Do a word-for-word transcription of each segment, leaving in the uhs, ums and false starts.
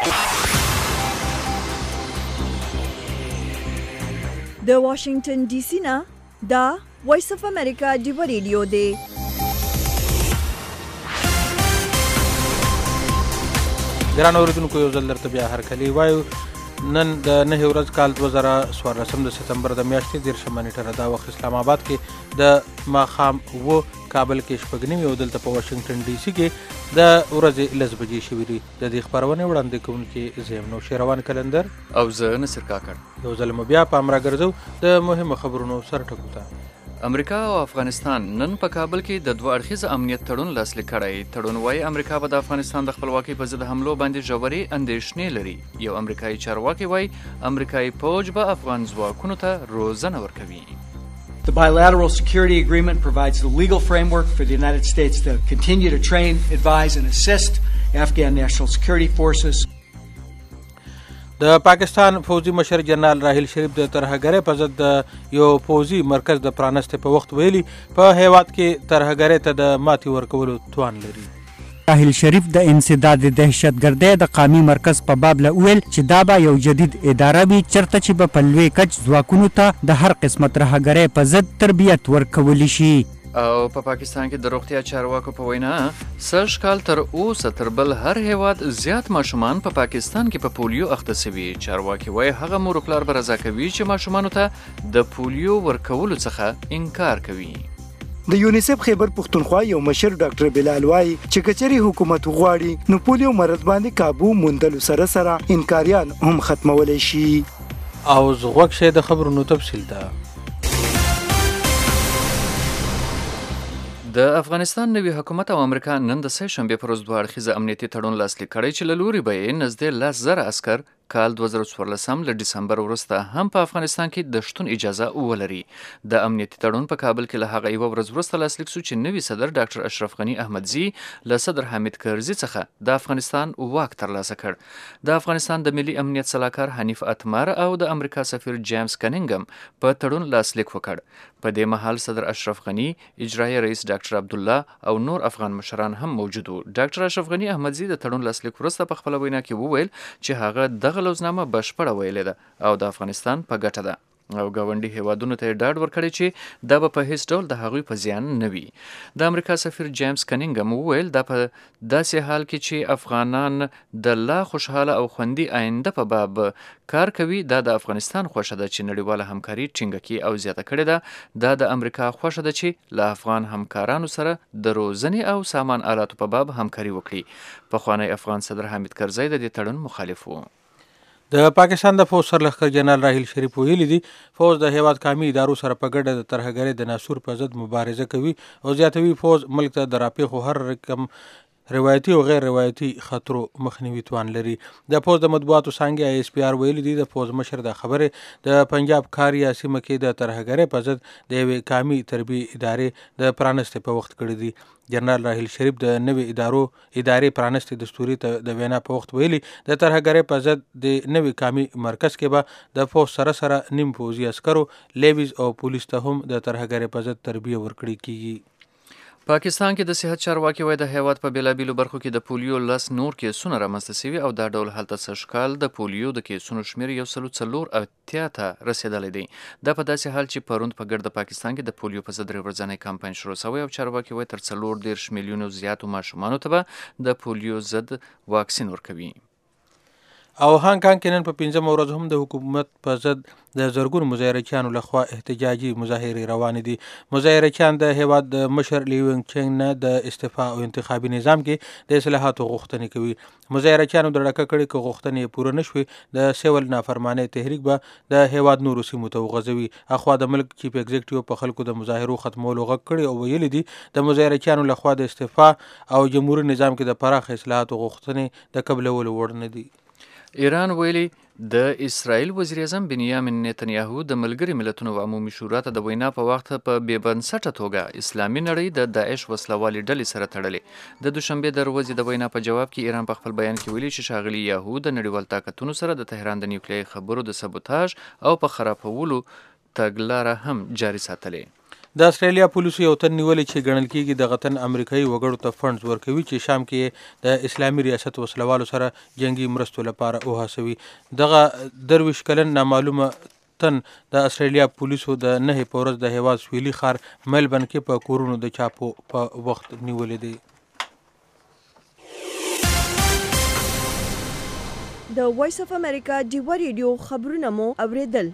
د واشنگټن ډي سي نه دا وایس اف امریکا ډیو ریډیو دی. ګران اوریدونکو یو ځل درته بیا هرکلی وایو. نن د نهه ورځ کال دوه زره څوارلسم د سپتمبر د میاشتې دېرشمه نیټه دا وخت اسلام آباد کې د ماښام اوه، کابل کې شپږ نیم او دلته په واشنګټن ډي سي کې د ورځې لس بجې شوي دي. د دې خپرونې وړاندې کوونکي زه یم نوشیروان کلندر او زه نصر کاکړ. یو ځل مو بیا پام راګرځو د مهمو خبرونو سر ټکو ته. امریکا او افغانستان نن په کابل کې د دوه اړخیز امنیت تړون لاسلیک کړی. تړون وايي امریکا به د افغانستان د خپلواکۍ په ضد حملو باندې ژورې اندېښنې لري. یو امریکایي چارواکي وايي امریکایي فوج به افغان ځواکونو ته روزنه ورکوي. The bilateral security agreement provides the legal framework for the United States to continue to train, advise and assist Afghan National Security Forces. د پاکستان فوجي مشر جنرال راحیل شریف د ترهګرۍ په ضد د یو فوجي مرکز د پرانستې په وخت ویلي په هیواد کې ترهګرۍ ته د ماتې ورکولو توان لري. راحیل شریف د انسداد دهشتګردۍ د قومي مرکز په باب له ویل چې دا به یو جدید اداره وي چېرته چې به په لوی کچ ځواکونو ته د هر قسمه ترهګرۍ په ضد تربیت ورکولی شي. او په پاکستان کې د روغتیا چارواکو په وینا سږ کال تر اوسه تر بل هر هیواد زیات ماشومان په پاکستان کې په پولیو اخته شوي. چارواکي وایي هغه مور و پلار به رضا کوي چې ماشومانو ته د پولیو ورکولو څخه انکار کوي. د یونیسف خیبر پښتونخوا یو مشر ډاکټر بلال وایي چې کچري حکومت غواړي نو پولیو مرض باندې قابو موندلو سره سره انکاریان هم ختمولی شي. او زغوک شه د خبرونو تفصیل ده. د افغانستان نوي حکومت او امریکا نن د سه شنبې پر ورځ دوه اړخیزه امنیتي تړون لاسلیک کړی چې له لوري به یې نږدې لس زره عسکر کال دوه زره څوارلسم له ډسمبر وروسته هم په افغانستان کې د شتون اجازه ولري. د امنیتي تړون په کابل کې له هغه یوه ورځ وروسته لاسلیک شو چې نوي صدر ډاکټر اشرف غني احمدزي له صدر حامد کرزي څخه د افغانستان واک ترلاسه کړ. د افغانستان د ملي امنیت سلاکار حنیف اتمر او د امریکا سفیر جیمز کنینګم په تړون لاسلیک وکړ. په دې مهال صدر اشرف غني، اجرایي رئیس ډاکټر عبدالله او نور افغان مشران هم موجود وو. ډاکټر اشرف غني احمدزي د تړون لاسلیک وروسته په خپله وینا کې وویل چې هغه دغه لوزنامه بشپړه ویلې ده او د افغانستان په ګټه ده او ګاونډي هیوادونو ته یې ډاډ ورکړی چې دا به په هیڅ ډول د هغوی په زیان نه وي. د امریکا سفیر جیمز کنینګم وویل دا په داسې حال کې چې افغانان د لا خوشحاله او خوندي آینده په باب کار کوي دا د افغانستان خوښه ده چې نړیواله همکاري ټینګه کړي او زیاته کړې ده. دا د امریکا خوښه ده چې له افغان همکارانو سره د روزنې او سامان آلاتو په باب همکاري وکړي. پخوانی افغان صدر حامد کرزی د دې تړون مخالف و. د پاکستان د فوج سرلښکر جنرال راحیل شریف ویلي دي فوج د هیواد قومي ادارو سره په ګډه د ترهګرۍ د ناسور په ضد مبارزه کوي او زیاتوي فوج ملک ته د راپېښو هر رقم روایتي او غیر روایتي خطرو مخنیوي توان لري. د فوج د مطبوعاتو څانګې آی اس پی آر ویلي دي د فوج مشر د خبرې د پنجاب کاریا سیمه کې د ترهګرۍ په ضد د یوې قومي تربیې ادارې د پرانستې په وخت کړی دي. جنرال راحیل شریف د نوي ادارو ادارې پرانستې دستوري ته د وینا په وخت ویلي د ترهګرۍ په ضد د نوي قومي مرکز کې به د فوج سره سره نیم فوجي عسکرو، لیویز او پولیس ته هم د ترهګرۍ په ضد تربیه ورکړې کیږي. پاکستان کې د صحت چارواکي وایي د هیواد په بیلابیلو برخو کې د پولیو لس نور کیسونه رامنځته شوي او دا ډول هلته سږ کال د پولیو د کیسونو شمېر یو سلو څلور اتیا ته رسېدلی دی. دا په داسې حال چې پرون په ګرد پاکستان کې د پولیو په ضد ورځنی کمپاین شروع شوی او چارواکي وایي تر څلور دېرش میلیونو زیاتو ماشومانو ته به د پولیو ضد واکسین ورکوي. او هانګ کانګ کې نن په پنځمه ورځ هم د حکومت په ضد د زرګونو مظاهرچیانو لخوا احتجاجي مظاهرې روانې دي. مظاهرچیان د هیواد د مشر لیو وینګ چینګ نه د استعفا او انتخابي نظام کې د اصلاحاتو غوښتنې کوي. مظاهرچیانو د ډکه کړې که غوښتنې یې پوره نه شوې د سیول نافرمانۍ تحریک به د هیواد نورو سیمو ته وغځوي. اخوا د ملک چیف ایگزیکټیو په خلکو د مظاهرو ختمولو غږ کړی او ویلي دي د مظاهرچیانو لخوا د استعفا او جمهوري نظام کې د پراخ اصلاحاتو غوښتنې د قبلولو وړ نه دي. ایران ویلي د اسرائیل وزیر اعظم بنیامین نتنیاهو د ملګري ملتونو عمومي شورا ته د وینا په وخت په بې بنسټه توګه اسلامي نړۍ د داعش وسلوالې ډلې سره تړلې. د دوشنبې د ورځې د وینا په جواب کې ایران په خپل بیان کې ویلي چې ښاغلي یاهو د نړیوال طاقتونو سره د تهران د نیوکلیري خبرو د سبوتاژ او په خرابولو تګلاره هم جاري ساتلې. د استرالیا پولیسو یو تن نیولې چې ګڼل کېږي دغه تن امریکایي وګړو ته فنډز ورکوي چې شام کې د اسلامي ریاست وسلوالو سره جنگي مرستو لپاره وهڅوي. دغه درویش کلن نامعلومه تن د استرالیا پولیسو د نهې په ورځ د هیواد سویلي ښار ملبن کې په کورونو د چاپو په وخت نیولې دی. د وایس اف امریکا ډیوه ریډیو خبرونه مو اوریدل.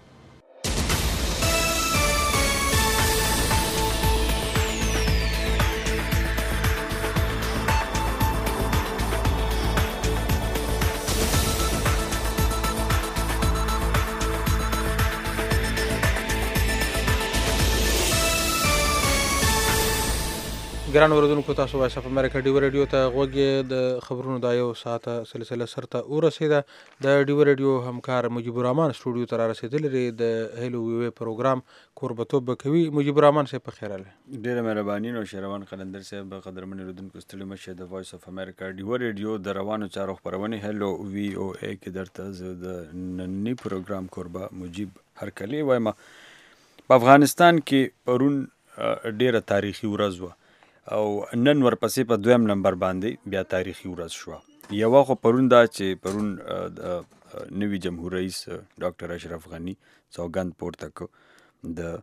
ګران اوریدونکو تاسو وایس اف امریکا ډیوه ریډیو ته غوږ د خبرونو دا یو ساعته سلسله سرته ورسېده. د ډیوه ریډیو همکار مجیب الرحمن سټوډیو ته را رسېدلی دی د هیلو ویوې پروګرام کوربتوب به کوي. مجیب الرحمن صاحب په خیر راغلی. ډېره مهرباني نو شهروان قلندر صاحب قدرمن اوریدونکو ستړي مشه. د وایس اف امریکا ډیوه ریډیو د روانو چارو خپرونې هیلو وی او ای کې درته زه د ننني پروګرام کوربه مجیب هرکلی وایم. په افغانستان کې پرون ډېره تاریخي ورځ وه او نن ورپسې په دویم نمبر باندې بیا تاریخي ورځ شوه. یوه خو پرون دا چې پرون نوي جمهور رئیس ډاکټر اشرف غني سوګند پورته کړ د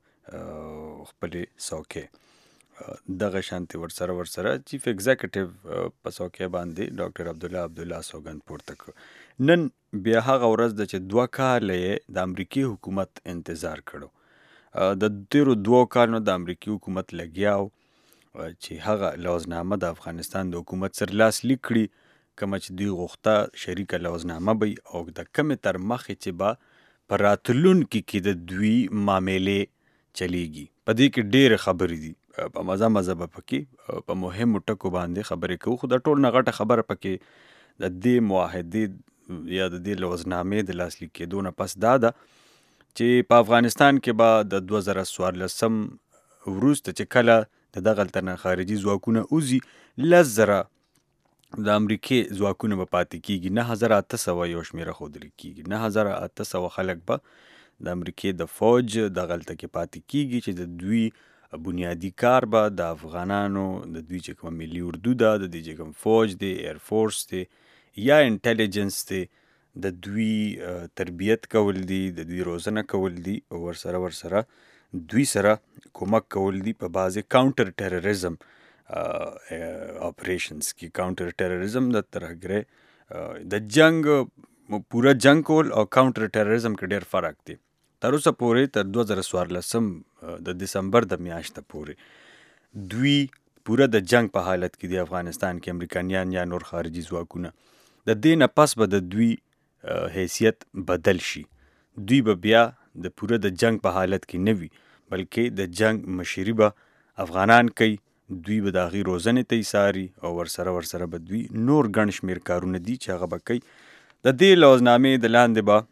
خپلې څوکۍ. دغه شانتې ورسره ورسره چیف ایگزیکټیو په څوکۍ باندې ډاکټر عبدالله عبدالله سوګند پورته کړ. نن بیا هغه ورځ ده چې دوه کاله یې د امریکي حکومت انتظار کړو. د تیرو دوو کالونو د امریکي حکومت لګیاو چې هغه لوزنامه د افغانستان د حکومت سر لاس لیک کړي کومه چې دوی غوښته شریکه لوزنامه به او د کمې تر مخې چې به په راتلونکي کې د دوی معاملې چلیږي. په دې کې ډېرې خبرې دي، په مزه مزه به پکې په مهمو ټکو باندې خبرې کوو. خو د ټول نه غټه خبره پکې د دې معاهدې یا د دې لوزنامې د لاسلیک کېدو نه پس دا ده چې په افغانستان کې به د دوه زره څوارلسم وروسته چې کله د دغلته نه خارجي ځواکونه وځي لس زره د امریکې ځواکونه به پاتې کېږي. نه هزاره اته سوه یو شمېره ښودل کېږي. نه هزاره اته سوه خلک به د امریکې د فوج دغلته کې پاتې کېږي چې د دوی بنیادي کار به د افغانانو د دوی چې کومه ملي اردو ده، د دوی چې کوم فوج دی، ایر فورس دی یا انټیلیجنس دی، د دوی تربیت کول دي، د دوی روزنه کول دي او ورسره ورسره دوی سره کومک کول دي په بعضې کاونټر ټیرریزم اپریشنز کې. کاونټر ټیرریزم د ترهګرۍ د جنگ پوره جنگ کول او کاونټر ټیرریزم کې ډېر فرق دی. تر اوسه پورې تر دوه زره څوارلسم د دسمبر د میاشته پورې دوی پوره د جنگ په حالت کې دی افغانستان کې امریکایان یا نور خارجي ځواکونه. د دې نه پس به د دوی حیثیت بدل شي. دوی به بیا د پوره د جنگ په حالت کې نه وي بلکې د جنگ مشري به افغانان کوي. دوی به د هغې روزنې ته ایساري او ورسره ورسره به دوی نور ګڼ شمېر کارونه دي چې هغه به کوي. د دې لوزنامې د لاندې به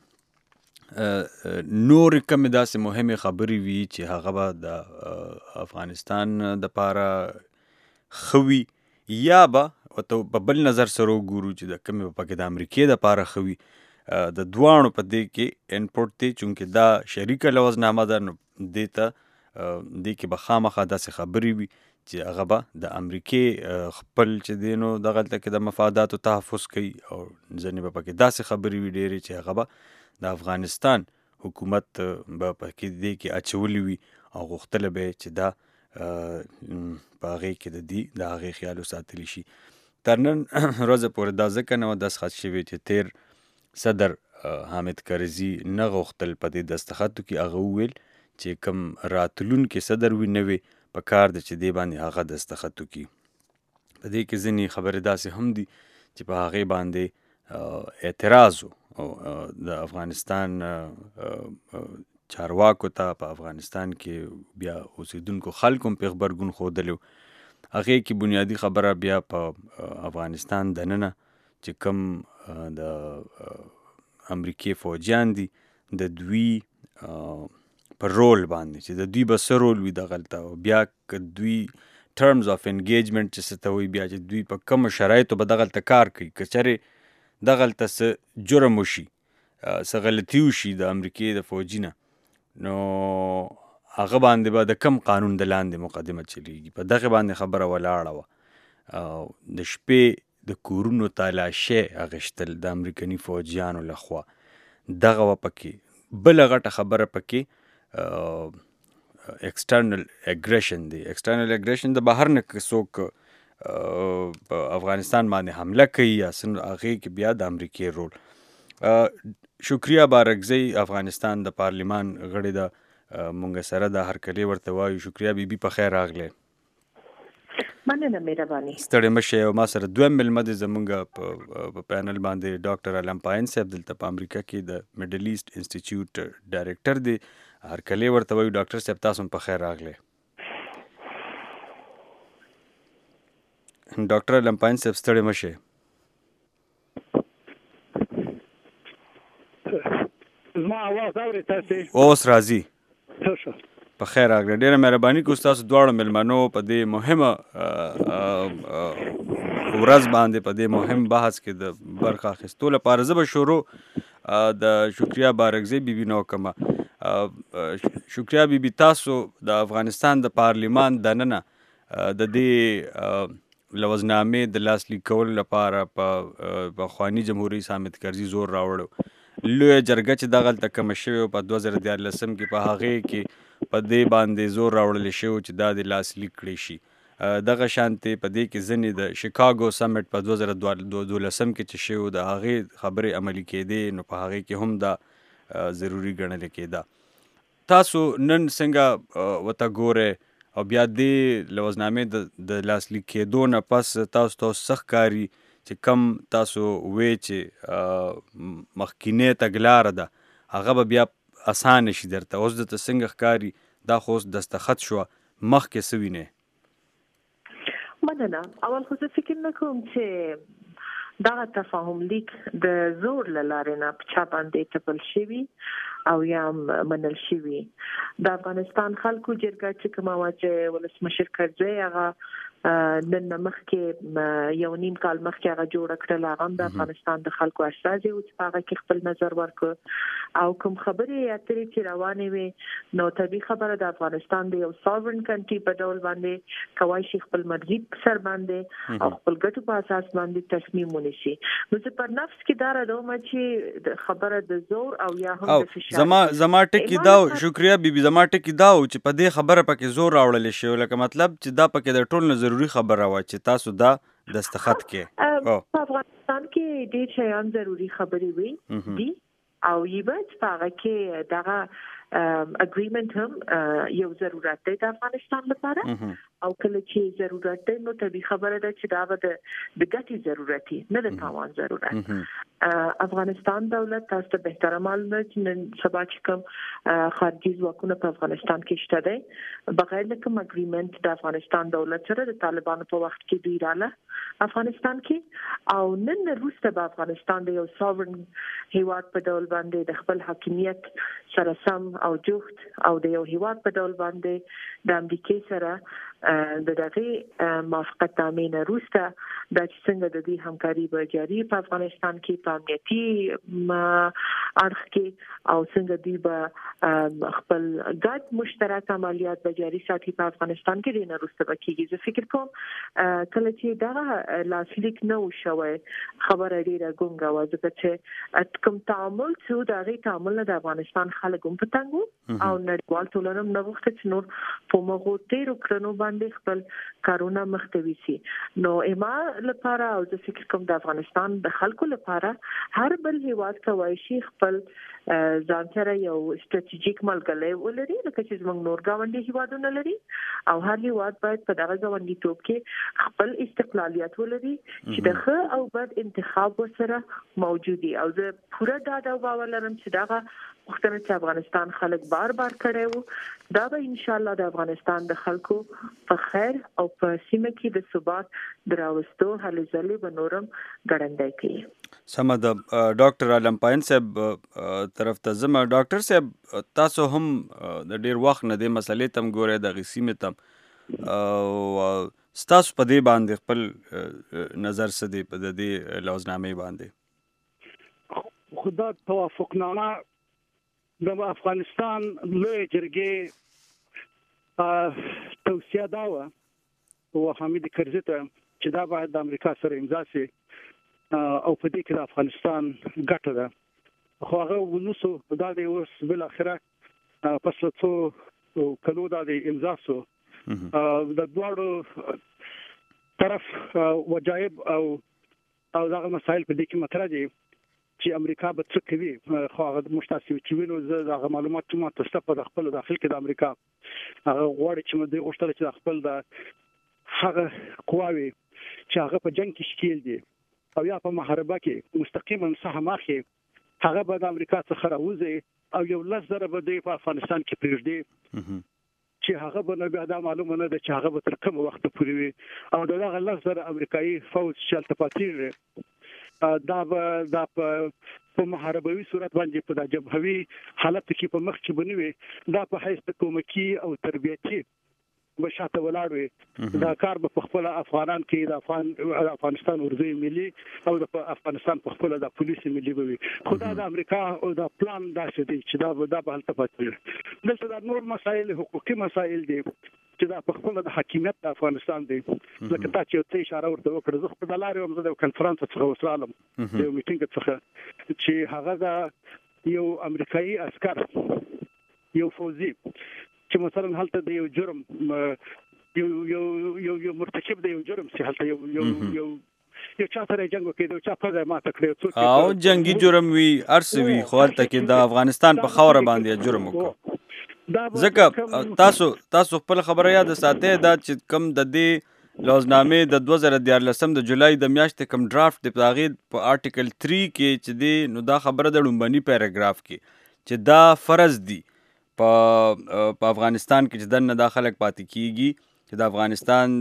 نورې کمې داسې مهمې خبرې وي چې هغه به د افغانستان دپاره ښه وي یا به ورته په بل نظر سره وګورو چې د کمې به پکې د امریکې دپاره ښه وي. د دواړو په دې کې انپوټ دی چونکې دا شریکه لوزنامه ده نو دې ته دې کې به خامخا داسې خبرې وي چې هغه به د امریکې خپل چې دی نو دغلته کې د مفاداتو تحفظ کوي او ځینې به پکې داسې خبرې وي ډېرې چې هغه به د افغانستان حکومت به پکې دې کې اچولی وي او غوښتله به یې چې دا په هغې کې د دې د هغې خیال وساتلی شي. تر نن ورځې پورې دا ځکه نه وه دستخط شوې چې تیر صدر حامد کرزي نه غوښتل په دې دستخطو کې. هغه وویل چې کوم راتلونکي صدر وي نوی په کار ده چې دې باندې هغه دستخط وکړي. په دې کې ځینې خبرې داسې هم دي چې په هغې باندې اعتراض او د افغانستان چارواکو ته په افغانستان کې بیا اوسېدونکو خلکو هم پې غبرګون ښودلی و. هغې کې بنیادي خبره بیا په افغانستان دننه چې کوم د امریکې فوجیان دي د دوی په رول باندې چې د دوی به څه رول وي دغلته او بیا که دوی ټرمز آف انګیجمنټ چې څه ته وایي بیا چې دوی په کومو شرایطو به دغلته کار کوي. که چېرې دغلته څه جرم وشي، څه غلطي وشي د امریکې د فوجي نه، نو هغه باندې به د کم قانون د لاندې مقدمه چلیږي. په دغه باندې خبره ولاړه وه. د شپې د کورونو تالاشي اخیستل د امریکني فوجیانو لخوا، دغه وه پکې. بله غټه خبره پکې ایکسټرنل اګریشن دی. ایکسټرنل اګریشن د بهر نه که څوک په افغانستان باندې حمله کوي یا څه، هغې کې بیا د امریکې رول. شکریه بارکزی افغانستان د پارلیمان غړې ده، مونږ سره د هرکلی ورته وایو. شکریه بیبي په خیر راغلی. مننه مهرباني. ستړی مه او ما سره دویم مېلمه دی زمونږ په پینل باندې ډاکټر علم پاین صاحب، دلته په امریکا کې د میډل ایسټ انسټیټیوټ ډایرکټر دی. هرکلی ورته وایو. ډاکټر صاحب تاسو هم په خیر راغلی. ډاکټر علم پاین صاحب ستړی مه شئ. زما اواز اورئ تاسې؟ اوس راځي. په خیر راغلی. ډېره مهرباني کوو ستاسو دواړو مېلمنو په دې مهمه ورځ باندې په دې مهم بحث کې د برخه اخیستو لپاره. زه به شروع د شکریه بارکزی بیبي نه وکړم. شکریه بیبي، تاسو د افغانستان د پارلیمان دننه د دې لوزنامې د لاسلیک کولو لپاره په پخواني جمهوري حامد کرزي زور راوړو. لویه جرګه چې دغلته کومه شوې په دوه زره دیارلسم کې، په هغې کې په دې باندې زور راوړلی شوی چې دا د لاسلیک کړی شي. دغه شانتې په دې کې ځینې د شیکاګو سمټ په دوه زره دولسم کې چې شوی د هغې خبرې عملي کېدې، نو په هغې کې هم دا ضروري ګڼل کېده. تاسو نن څنګه ورته ګورئ او بیا دې لوزنامې د لاسلیک کېدو نه پس تاسو ته څه ښکاري چې کم تاسو وی چې مخکینۍ تګلاره ده هغه به بیا اسانه شي درته؟ اوس درته څنګه ښکاري؟ دا خو اوس دستخط شوه، مخکې څه وینئ؟ مننه. اول خو زه فکر نه کوم چې دغه تفاهم لیک د زور له لارې نه په چا باندې ټپل شوي او یا منل شوي. د افغانستان خلکو جرګه چې کومه وه چې ولسمشر کرزی هغه نن مخکې یو نیم کال مخکې هغه جوړه کړله، هغه هم د افغانستان د خلکو استازی و چې په هغه کې خپل نظر ورکړ. او کوم خبرې اترې چې روانې وې، نو طبیعي خبره د افغانستان د یو ساورن کنټري په ډول باندې کوای شي خپل مرزي سر باندې او خپل ګټو په اساس باندې تصمیم ونیسي. نو زه پر نفس کې دا راډوم چې خبره د زور او یا هم د فشار زما زما ټکی دا شکریه بیبي زما ټکی دا و چې په دې خبره پکې زور راوړل شي، لکه مطلب چې دا پکې د ټول ضروري خبره وه چې تاسو دا دستخط کې. په افغانستان کې ډېر شیان ضروري خبرې وي دي او یبت په هغه کې دغه اګریمنت هم یو ضرورت دی د افغانستان لپاره. او کله چې ضرورت دی نو طبیعي خبره ده چې دا به د ګټې ضرورت دی، نه د تاوان ضرورت. افغانستان دولت تاسو ته بهتره معلومه چې نن سبا چې کوم خارجي ځواکونه په افغانستان کې شته دی، بغیر له کوم اګریمنت د افغانستان دولت سره د طالبانو په وخت کې دوی رااله افغانستان کې، او نن وروسته به افغانستان د یو ساورن هیواد په ډول باندې د خپل حاکمیت سره سم او جوخت او د یو هیواد په ډول باندې د امریکای سره د دغه موافقت تامین وروسته د څنګه د دې همکاري به جاري په افغانستان کې په امنیتي اړخ کې او څنګه دوی به خپل ګډ مشترک عملیات به جاري ساتي په افغانستان کې د وروسته به کېږي. زه فکر کوم کله چې دا لاسلیک نه وشوي خبره ډیره ګونګه وه، ځکه چې کوم تعامل چې د هغې تعامل نه د افغانستان خلک هم په تنګ وو او نړیوال ټولنه هم نه غوښته چې نور په مغو تیرو کړنو باندې خپل کارونه مخته ویسي. نو اما لپاره او زه فکر کوم د افغانستان د خلکو لپاره هر بل هیواد کولی شي خپل ځان سره یو ستراتیژیک ملګری ولري، لکه چې زموږ نور ګاونډي هیوادونه لري، او هر هیواد باید په دغه ګاونډیتوب کې خپل استقلالیت ولري چې د ښه او بد انتخاب ورسره موجود وي. او زه پوره ډاډ او باور لرم چې دغه پوښتنه چې افغانستان خلک بار بار کړی وو، دا به انشاءالله د افغانستان د خلکو په خیر او په سیمه کې د ثبات د راوستو هلې ځلې به نورم ګړندی کوي. سمه ده. ډاکټر علم پاین صاحب طرف ته ځم. ډاکټر صاحب تاسو هم د ډېر وخت نه دې مسلې ته هم ګورئ، دغې سیمې ته، او ستاسو په دې باندې خپل نظر څه دی په د دې لوزنامې باندې؟ خو دا توافقنامه د افغانستان لویې جرګې توصیه دا و او حامد کرزي ته چې دا باید د امریکا سره امضا شي او په دې کې د افغانستان ګټه ده خو هغه ونوسو دا د اوس بل اخره پس څو کلو دا د امضا سو د دوړو طرف وجایب او او دا مسائل په دې کې مطرح دي چې امریکا به څه کوي خو هغه مشتاسي چې وینو زه د معلوماتو ما تاسو په خپل داخل کې د امریکا هغه غواړي چې موږ غوښتل چې خپل د هغه قواوي چې هغه په جنگ کې شکیل دي او یا په محاربه کې مستقیما سهماخي هغه به د امریکا څخه راوځي او یو لزر به د افغانستان کې پریږدي چې هغه به بیا دا معلومه نه ده چې هغه به تر کوم وخت پورې وي او دا لزر امریکایي فوج شلته پاتې دا به دا په محاربوي صورت باندې په د جبهوي حالت کې په مخ کې بنوي دا په حیث کومکی او تربیتي بشاته ولاړوي دا کار په خپل افغانان کې د افغان افغانستان ورځي ملي او د افغانستان په خپل د پولیس ملي وي خدای د امریکا او د پلان داسې دی چې دا دا به هلته پاتې دلته د نور مسایل حقوقي مسایل دي چې دا په خپل د حاکمیت د افغانستان دی لکه تا چې ته اشاره ورته وکړه زه په دلاري هم زه د کنفرانس څخه وسلم د میټینګ څخه چې هغه دا یو امریکایي عسكر یو فوزي چې مثلا هلته د یو جرم یو یو یو یو مرتکب د یو جرم سي هلته یو یو یو یو چا سره جنگ وکړي یو چا په ما تکړه څوک او جنگي جرم وی ارسوي خو هلته کې د افغانستان په خوره باندې جرم وکړ ځکه تاسو تاسو خپل خبره یاد ساتئ دا چې کم د دې لوزنامه د دوه زره دیارلسم د جولای د میاشتې کم ډرافټ د تغیر په آرټیکل تھری کې چې دی نو دا خبره د لومبني پیراګراف کې چې دا فرض دی په په افغانستان کې چې دنه دا خلک پاتې کیږي چې د افغانستان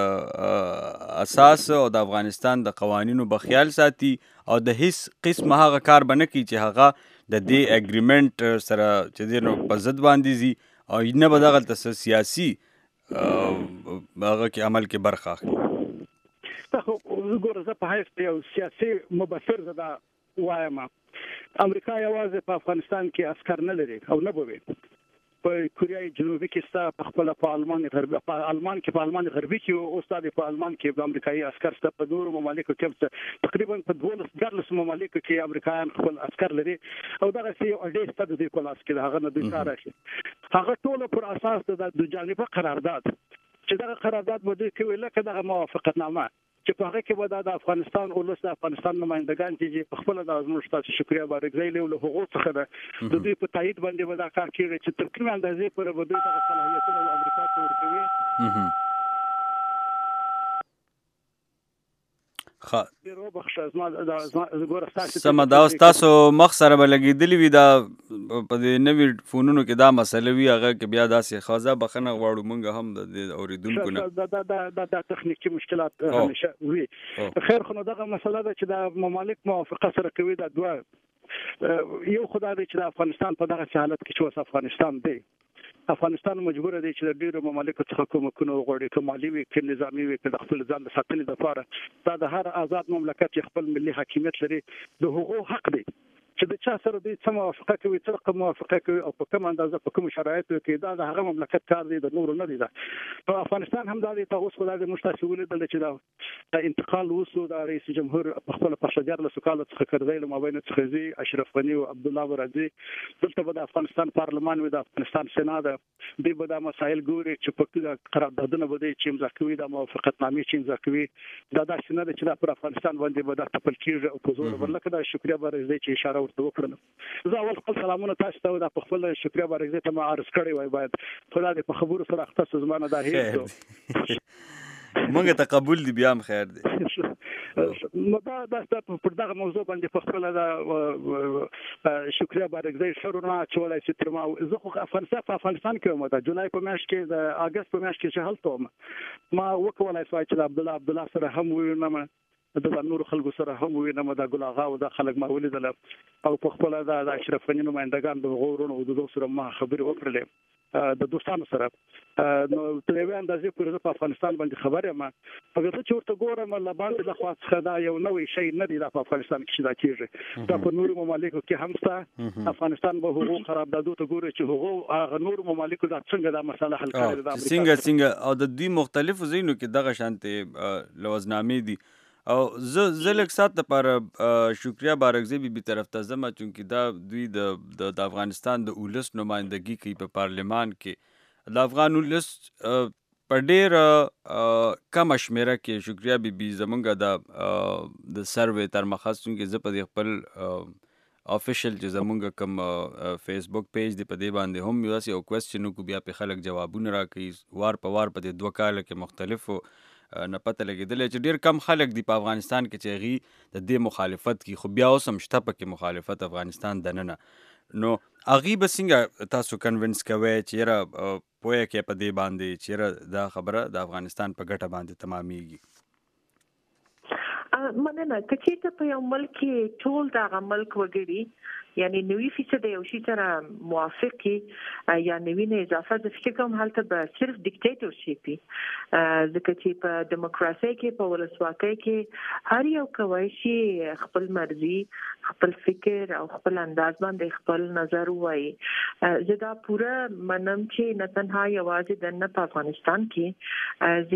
د اساس او د افغانستان د قوانینو بخیال ساتي او د هیڅ قسم هغه کار بنه کی چې هغه د دې اګریمنت سره چې دینو په ضد باندې زی او نه به دغه تاسو سیاسي هغه کې عمل کې برخه اخلي تاسو وګورئ زه په هیڅ یو سیاسي مبصر زده وایم امریکا یوازې په افغانستان کې عسكر نه لري او نه بوي په کوریای جنوبي کې ستا په خپل په آلمان غربي په آلمان کې په آلمان غربي کې او استاد په آلمان کې د امریکایي عسكر ستا په نورو ممالکو کې تقریبا په دوه ډیرلس ممالکو کې امریکایان خپل عسكر لري او دا څه یو اډې ستاسو د کلاس کې هغه نه د کار شي هغه ټول پر اساس د جانبه قرارداد چې دا قرارداد بده کوي لکه د موافقتنامه چې په هغه کې ودا د افغانستان او د افغانستان نمائندگان چې په خپل د ازموږ تاسو شکریا بارګزی له حقوق څخه ده د دوی په تایید باندې ودا کار کوي چې تر کومه اندازې پر ودا د صلاحیتونو امریکا ته ورکوي خا ډیرو بخښه زما د ګور تاسو سم دا تاسو مخ سره بلګیدلی وی دا په دې نوی فونونو کې دا مسله وی هغه کې بیا داسې خازه بخنه غواړو مونږ هم د اوریدونکو نه دا دا دا د تخنیکی مشکلات همیشه وی خیر خو دغه مسله ده چې د ممالک موافقه سره کوي دا دوه یو خدای دې چې د افغانستان په دغه حالت کې چې افغانستان دی افغانستان مجبور دی چې د ډیرو ممالکو څخه کومکونه وغواړي چې مالی وي چې نظامی وي چې د خپل ځان د ساتنې لپاره دا د هر آزاد مملکت چې خپل ملي حاکمیت لري د حقوق حق دی چې د چا سره د څه موافقه کوي څه رقم موافقه کوي او په کوم اندازه په کوم شرایطو کې دا د هغه مملکت کار دی د نورو نه دی دا په افغانستان هم دا د تاسو خدای د مشتاسي ولې د چې دا انتقال وسو د رئیس جمهور په خپل پښتجر له سکاله څخه کړی له مابین څخه زی اشرف غنی او عبد الله ورازي دلته به د افغانستان پارلمان و د افغانستان سېنات د به د مسایل ګوري چې په قراردادونه بده چې امضا کوي د موافقتنامې چې امضا کوي دا د سېنات چې د افغانستان باندې به د خپل کیږي او په زور ورلکه د شکریا بارزي چې اشاره ورته وکړم زه اول خپل سلامونه تاسو ته د خپل شکریا بارزي ته معرض کړی وای باید خدای دې په خبرو سره اختص زمانه دا هیڅ مونږ ته قبول دی بیا هم خیر دی نو دا د پر دغه موضوع باندې په خپل د شکریا بارزي شروع چولای چې تر ما زه خو افغانستان په افغانستان کې وم د جولای په میاشت کې د اگست په میاشت کې شهلت وم ما وکولای سوای چې عبد الله عبد الله سره هم وینم د نور خلکو سره هم وینم د ګل اغا او د خلک ما ولیدل او په خپل د اشرف غنی نمائندگان د غورونو او د دوه سره ما خبرې وکړلې د دوستانو سره نو تر یوه اندازې پورې په افغانستان باندې خبره ما هغه چې ورته ګورم لا باندې د خاص خدا یو نوې شی نه دی د افغانستان کې دا کیږي دا په نورو ممالکو کې هم ستا افغانستان به حقوق قراردادو ته ګوري چې حقوق هغه نورو ممالکو دا څنګه دا مسله حل کړي دا څنګه څنګه او د دوی مختلفو ځایونو کې دغه شانتي لوزنامې دي او زه زه لږ سات لپاره شکریا بارکزی بي بي طرف ته ځم چونکې دا دوی د د افغانستان د اولس نمائندګي کوي په پارلمان کې د افغان اولس په ډېر کمه شمېره کې شکریا بي بي زمونږ د د سروې تر مخص چونکې زه په دې خپل افیشل چې زمونږ کوم فیسبوک پیج دی په دې باندې هم یو څه کوېسچن کو بیا په خلک جوابونه راکوي وار په وار په دې دوه کاله کې مختلفو نه پته لګېدلی چې ډېر کم خلک دی په افغانستان کې چې هغوی د دې مخالفت کوي خو بیا اوس هم شته پکې مخالفت افغانستان دننه نو هغوی به څنګه تاسو کنوینس کوئ چې یاره پوهه کې په دې باندې چې یاره دا خبره د افغانستان په ګټه باندې تمامیږي مننه که چېرته په یو ملک کې ټول دغه ملک وګړي یعنی نوي فیصد یو شي سره موافق یا نوي نه اضافه د فکر کوم هلته به صرف ډیکټیټرشپ وي ځکه چې په دیموکراسي کې په ولسواکۍ کې هر یو کولی شي خپل مرزي خپل فکر او خپل انداز باندې خپل نظر ووایي زه دا پوره منم چې نه تنها یوازې دننه په افغانستان کې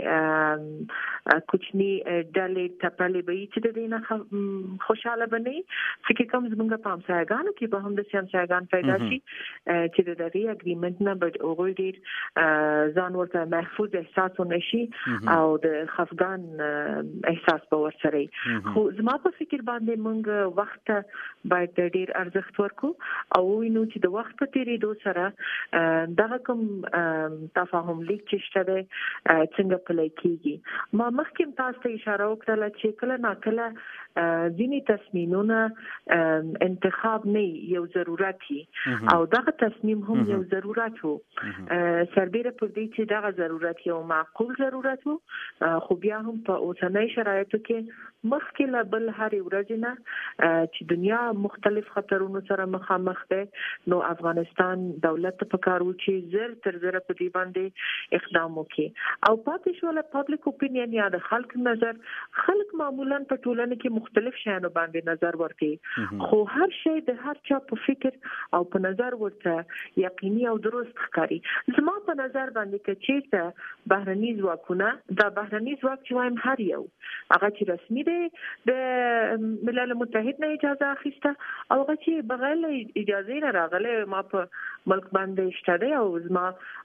ځینې کوچني ډلې ټپلې به وي چې د دې نه خوشحاله به نه وي فکر کوم زموږ په همسایګانو کې به هم داسې همسایګان پیدا شي چې د دغې اګریمنټ نه به هغوی ډېر ځان ورته محفوظ احساس ونه شي او د خفګان احساس به ورسره وي خو زما په فکر باندې موږ وخت باید ډېر ارزښت ورکړو او ووینو چې د وخت په تېرېدو سره دغه کوم تفاهم لیک چې شته دی څنګه پلی کېږي ما مخکې تاسو ته اشاره وکړله چې کله ناکله ځینې تصمیمونه انتخاب نه یو ضرورت وي او دغه تصمیم هم یو ضرورت وو سربیره پر دې چې دغه ضرورت یو معقول ضرورت وو خو بیا هم په اوسنۍ شرایطو کې مخکې له بل هرې ورځې نه چې دنیا مختلف خطرونو سره مخامخ دی نو افغانستان دولت ته پکار و چې زر تر زره په دې باندې اقدام وکړي او پاتې شوله پبلک اوپینین یا د خلک نظر خلک معمولا په ټولنه کې مختلف شیانو باندې نظر ورکوي خو هر شی د هر چا په فکر او په نظر ورته یقیني او درست ښکاري زما په نظر باندې که چېرته بهرني ځواکونه دا بهرني ځواک چې وایم هر یو هغه چې رسمي دی د ملل متحد نه اجازه اخیسته او هغه چې بغیر له اجازې نه راغلی ما په ملک باندې شته دی او زما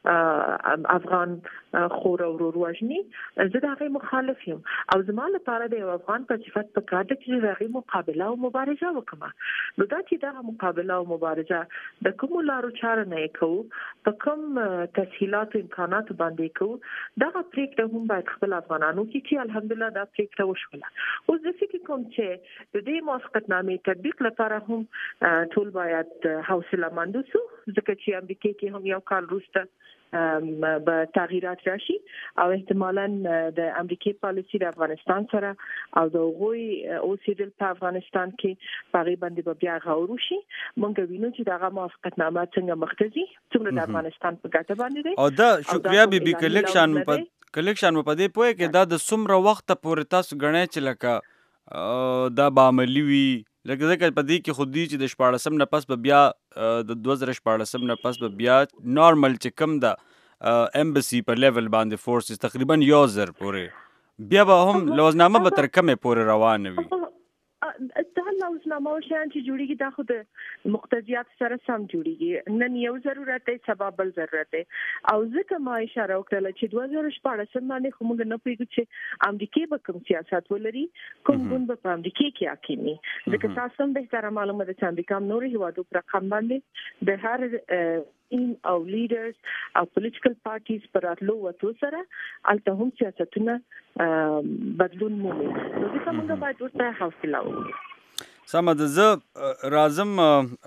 افغان خور او ورور وژني زه د هغې مخالف یم او زما لپاره د یو افغان په صفت په کار ده چې د هغې مقابله او مبارزه وکړم نو دا چې دغه مقابله او مبارزه د کومو لارو چارو نه یې کوو په کوم تسهیلاتو امکاناتو باندې کوو دغه پرېکړه هم باید خپل افغانانو کې چې الحمدلله دا پرېکړه وشوله اوس زه فکر کوم چې د دې موافقتنامې تطبیق لپاره هم ټول باید حوصله مند اوسو ځکه چې امریکا کې هم یو کال وروسته به تغییرات راشي او احتمالاً د امریکای پالیسي د افغانستان سره او د هغوی اوسېدل په افغانستان کې په هغې باندې به بیا غور وشي موږ وینو چې دغه موافقتنامه څنګه مخته ځي څومره د افغانستان په ګټه باندې دی او دا شکریا بي بي کلیکشن په کلیکشن په دې پوهه کې دا د څومره وخت پورې تاسو ګڼئ چې لکه دا به عملي وي لکه ځکه په دې کې خو دوی چې د شپاړسم نه پس به بیا د دوه زره شپاړسم نه پس به بیا نارمل چې کوم د ایمبسي په لیول باندې فورسز تقریبا یو زر پورې بیا به هم لوزنامه به تر کمې پورې روانه وي دا لوزنامه او شیان چې جوړیږي دا خو د مقتضیات سره سم جوړیږي نن یو ضرورت دی سبا بل ضرورت دی او ځکه ما اشاره وکړله چې دوه زره شپاړسم باندې خو موږ نه پوهېږو چې امریکې به کوم سیاست ولري کوم ګوند به په امریکې کې حاکم وي ځکه تاسو هم بهتره معلومه ده چې امریکا هم نورو هېوادو په رقم باندې د هر این او لیډرز او پولیټیکل پارټیز پر راتلو وتو سره الته هم سیاستونه بدلون مومي نو ځکه موږ باید ورته حوصله وکړو سمه ده زه راځم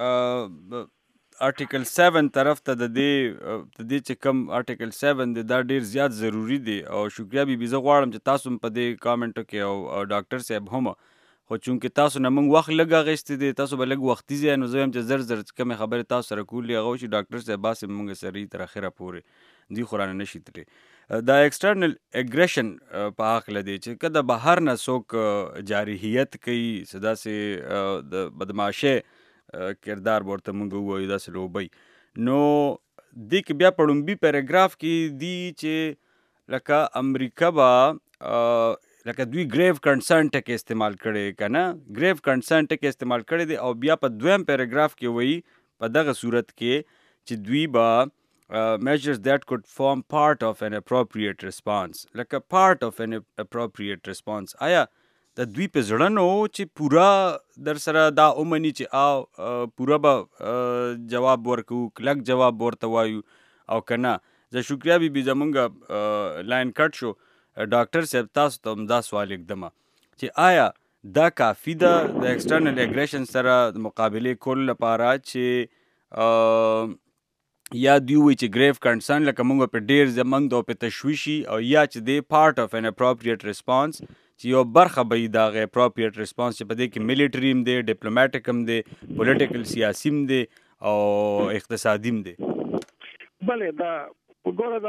آرټیکل سیون طرف ته د دې د دې چې کوم آرټیکل سیون دی دا ډیر زیات ضروری دی او شکریا بي بي زه غواړم چې تاسو په دې کامنټو کې او ډاکټر صاحب هم خو چونکې تاسو نه موږ وخت لږ اخیستی دی تاسو به لږ وختي ځئ نو زه وایم چې زر زر کومې خبرې تاسو سره کولې هغه وشي ډاکټر صاحب باسې موږ سره تر اخره پورې دوی خو رانه نشي تللی. دا ایکسټرنل اګریشن په هکله دی چې که د بهر نه څوک جارحیت کوي څه داسې د بدماشۍ کردار به ورته موږ ووایو داسې لوبۍ نو دې کې بیا په لومبي پیراګراف کې دي چې لکه امریکا به لکه دوی ګریو کنسرن ټکی استعمال کړی که نه ګریو کنسرن ټکی استعمال کړی دی او بیا په دویم پیراګراف کې وایي په دغه صورت کې چې دوی به Uh, measures that could form part of an appropriate response like a part of an appropriate response آیا د دوی په زړه نو چې پورا در سره دا اومني چې او پورا به جواب ورکو کلک جواب ورته وایو او کنه زه شکریا بی بی زمونږ لاین کټ شو ډاکټر صاحب تاسو ته دا سوال اکدمه چې آیا دا کافی ده د ایکسټرنل اګریشن سره مقابله کول لپاره چې یا دوی وایي چې ګریو کنسرن لکه موږ په ډېر زمونږ د په تشویشي او یا چې دی پارټ اف ان اپروپریټ ریسپانس چې یو برخه به یې د هغې اپروپریټ ریسپانس چې په دې کې ملیټري هم دی ډیپلوماټیک هم دی پولیټیکل سیاسي هم دی او اقتصادي هم دی. بله دا وګوره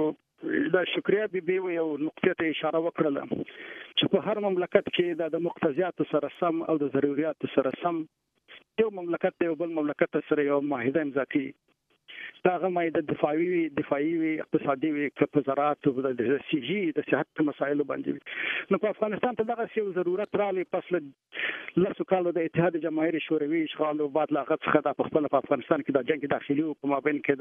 دا دا شکریا بي بي یو نقطې ته اشاره وکړله چې په هر مملکت کې دا د مقتضیاتو سره سم او د ضرورتو سره سم یو مملکت یو بل مملکت سره یو معاهده امضا کوي دا هغه معاهده دفاعي وي دفاعي وي اقتصادي وي که په زراعت او د صحي د صحت مسایلو باندې وي نو په افغانستان ته دغه یو ضرورت راغلی پس له لسو کالو د اتحاد جماهیر شوروي اشغال او بعد له هغه څخه د خپل په افغانستان کې د جنگ داخلي او په مابین کې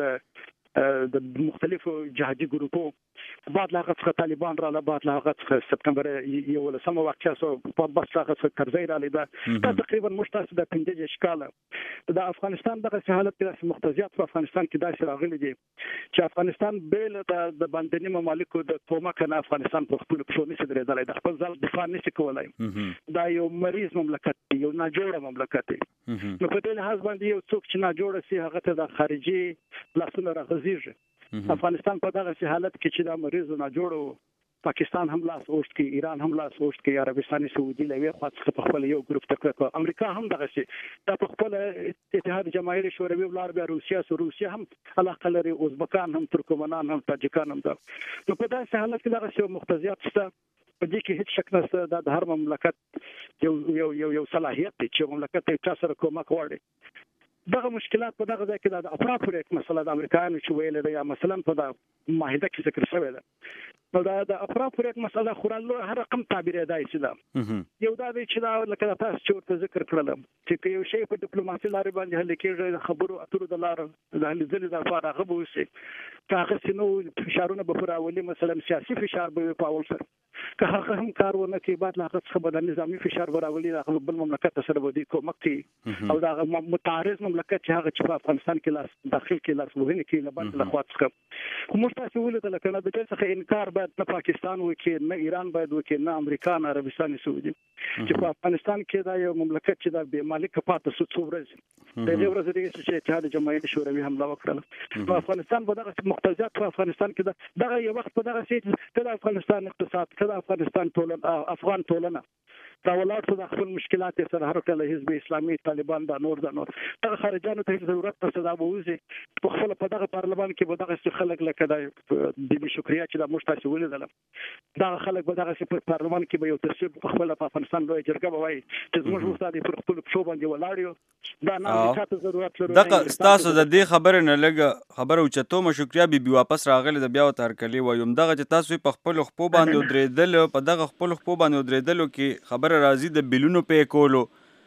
د د مختلفو جهادي ګروپو بعد له هغه څخه طالبان را له بعد له هغه څخه سپتمبر یولسمه واقعه سو په بس هغه څخه کرزی را لیده دا تقریبا مشترک د پنځه اشکاله د افغانستان دغه حالت کې د مقتضیات په افغانستان کې داسې راغلي دي چې افغانستان بیل د باندنی ممالکو د تومه کنه افغانستان په خپل پښو نشي درېدلی د خپل ځل دفاع نشي کولای دا یو مریض مملکت دی یو ناجوړه مملکت دی نو په دې لحاظ باندې یو څوک چې ناجوړه سي هغه ته د خارجي لاسونه راغځيږي افغانستان په دغه حالت کې چې دا مریض ناجوړه پاکستان هم لاس اوښت کی ایران هم لاس اوښت کی عربستان سعودي لوي خو په خپل یو ګروپ تکړه امریکا هم دغه شي دا په خپل اتحاد جماهیر شوروي ولار بیا روسیا سو روسیا هم علاقه لري ازبکان هم ترکمنان هم تاجکان هم دا نو په داسې حالت کې دغه شی مقتضیات شته په دې کې هیڅ شک نشته د هر مملکت یو یو یو یو صلاحیت دی چې مملکت ته تاسو سره کومک وړي دغه مشکلات په دغه ځای کې د اپراپریټ مسله د امریکایانو چې ویل دی یا مثلا په د معاهده کې ذکر شوی ده نو دا د اپراپریټ مسله خورالو هر رقم تعبیر دی چې دا یو دا دی چې دا لکه تاسو چې ورته ذکر کړل چې یو شی په ډیپلوماسي لارې باندې حل کېږي خبرو اترو د لار د حل ځلې د لپاره هغه وسی کاغه سينو فشارونه به راولي مثلا سیاسي فشار به په اول سره که هغه هم کار ونه کوي بعد لا هغه څه د نظامی فشار راولي د بل مملکت سره به دي کومک کوي او دا متعارض مملکت چې هغه چې په افغانستان کې لاس داخل کې لاس وهنه کې لبند له خواص کوم موږ تاسو ولې د کنه د دې څخه انکار باید نه پاکستان وکړي نه ایران باید وکړي نه امریکا نه عربستان سعودي چې په افغانستان کې دا یو مملکت چې د بې مالک پاتې سو څو ورځې د دې ورځې چې اتحاد جماهیر شوروي حمله وکړه په افغانستان په دغه مقتضیات په افغانستان کې دغه یو وخت په دغه سیټ کله افغانستان اقتصاد کله افغانستان ټولنه افغان ټولنه دا ولات د خپل مشکلات سره هر کله حزب اسلامي طالبان دا نور دا نور دغه خارجانو ته ضرورت په صدا بوزي په خپل په دغه پارلمان کې به دغه خلک لکه د دې شکریا چې د مشتاسي ولیدل دا خلک به دغه په پارلمان کې به یو تصویب په خپل په افغانستان لوی جرګه به وایي چې موږ مستعد پر خپل شو باندې ولاړ دا نه چاته ضرورت لري دغه تاسو د دې خبره نه لګ خبره اوچته مو شکریا بي بي واپس راغله د بیا تر کلی وایم دغه چې تاسو په خپل خپل باندې درېدل په دغه خپل خپل باندې درېدل کې خبره راځي د بلونو په کولو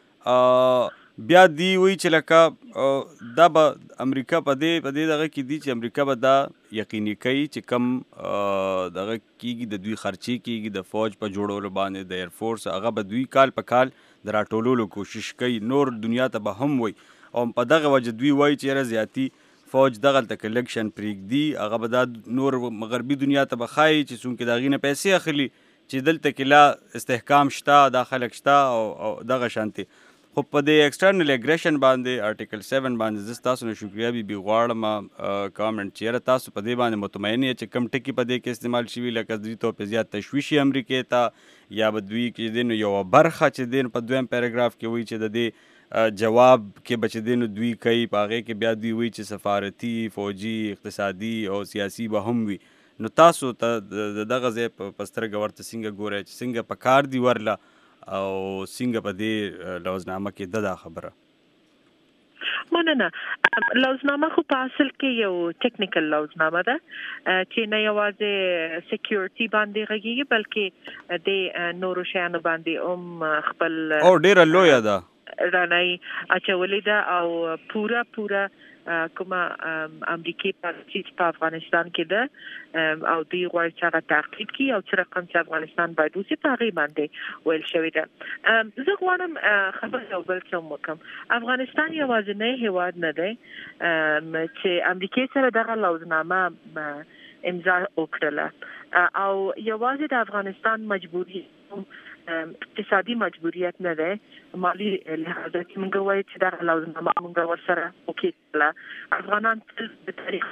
بیا دی وی چې لکه دا به امریکا په دې په دې دغه کې دی چې امریکا به دا یقیني کوي چې کم دغه کېږي د دوی خرچي کېږي د فوج په جوړولو باندې د ایر فورس هغه به دوی کال په کال د راټولولو کوشش کوي نور دنیا ته به هم وي او په دغه وجه دوی وایي چې یاره زیاتي فوج دغه تک الیکشن پرېږدي هغه به دا نور غربي دنیا ته به ښایي چې څومره د هغې نه پیسې اخلي چې دلته کې لا استحکام شته دا خلک شته او دغه شانتي خو په دې ایکسټرنل اګریشن باندې آرټیکل سیون باندې زه تاسو نه شکریا بي بي غواړم کامنټ چیرې تاسو په دې باندې مطمئن یې چې کم ټکي په دې کې استعمال شوي لکه دوی ته په زیات تشویشي امریکې ته یا به دوی کې دین یو برخه چې دین په دویم پیراګراف کې وایي چې د دې جواب کې بچ دین دوی کوي په هغې کې بیا دوی وایي چې سفارتي فوجي اقتصادي او سیاسي به هم وي نو تاسو ته د دغه ځای په سترګه ورته څنګه ګورئ چې څنګه په کار دي ورله او څنګه په دې لوزنامه کې ده دا خبره مننه لوزنامه خو په اصل کې یو ټیکنیکل لوزنامه ده چې نه یوازې سکیورټي باندې غږیږي بلکې د نورو شیانو باندې هم خپل او ډیره لویه ده رانای اچولې ده او پورا پورا کومه امریکای پالیسي په افغانستان کې ده او دوی غواړي چې هغه تعقیب کړي او چې رقم چې افغانستان باید اوسي په هغې باندې ویل شوې ده زه غواړم خبر یو بل څه وکړم افغانستان یوازینی هیواد نه دی چې امریکای سره دغه لوزنامه امضا وکړله او یوازې د افغانستان مجبوري اقتصادي مجبوریت نه ده مالی لحاظ کې موږ وایو چې دا لوزنامه موږ ورسره وکړه افغانان د تاریخ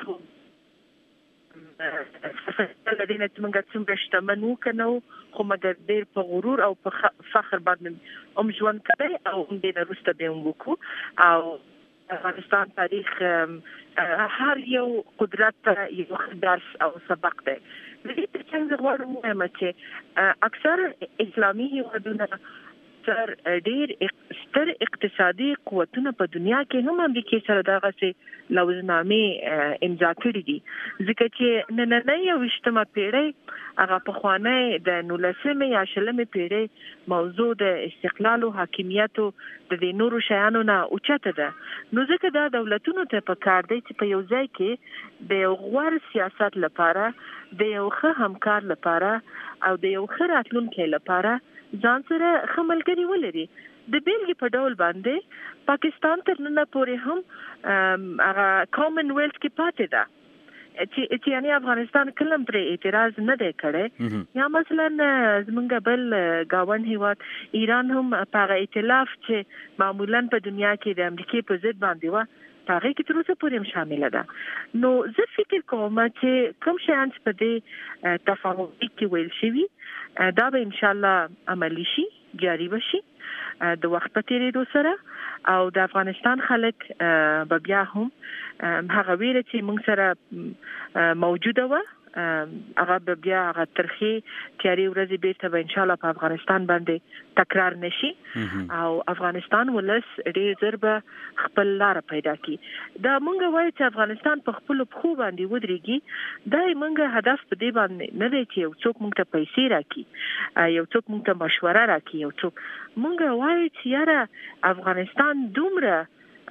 الذين تمنګ څومره شتمن وکنو خو مګر ډېر په غرور او په فخر باندې هم ژوند کوي او هم د وروسته به وکړو او افغانستان تاریخ هر یو قدرت یو درس او سبق دی دې څنګه غواړم چې اکثر اسلامي هیوادونه تر ډېر ستر اقتصادي قوتونه په دنیا کې هم امریکای سره دغه سي لوزنامې امضا کړې دي ځکه چې نننۍ یویشتمه پیړۍ هغه پخوانی د نولسمې یا شلمې پیړۍ موضوع د استقلال او حاکمیت د دې نورو شیانو نه اوچته ده نو ځکه دا دولتونو ته پکار دی چې په یو ځای کې د یو غوړ سیاست لپاره د یو ښه همکار لپاره او د یو ښه راتلونکي لپاره ځان سره ښه ملګري ولري د بیلګې په ډول باندې پاکستان تر ننه پورې هم هغه کامن ویلث کې پاتې ده چې یعنی افغانستان کلم پر اعتراض نه دی کړی یا مثلا زمونږ بل گاون هیواد ایران هم په ائتلاف چې معمولا په دنیا کې د امریکای په ضد باندې و هغه کې تر اوسه پورې هم شامل ده نو زه فکر کوم چې کوم شیان په دې تفاهم کې ویل شوی دا به ان شاء الله عملی شي جاری بشي د وخت په تیریدو سره او د افغانستان خلک به بیا هم هغه ویره چې موږ سره موجوده و هغه به بیا هغه ترخی تیاری ورځې بیرته به ان شاء الله په افغانستان باندې تکرار نشي او افغانستان ولس ډېر زر به خپل لار پیدا کړي دا موږ وایو چې افغانستان په خپل خو باندې ودرېږي دا موږ هدف په دې باندې نه دی چې یو څوک موږ ته پیسې راکړي یو څوک موږ ته مشوره راکړي یو څوک موږ وایو چې یاره افغانستان دومره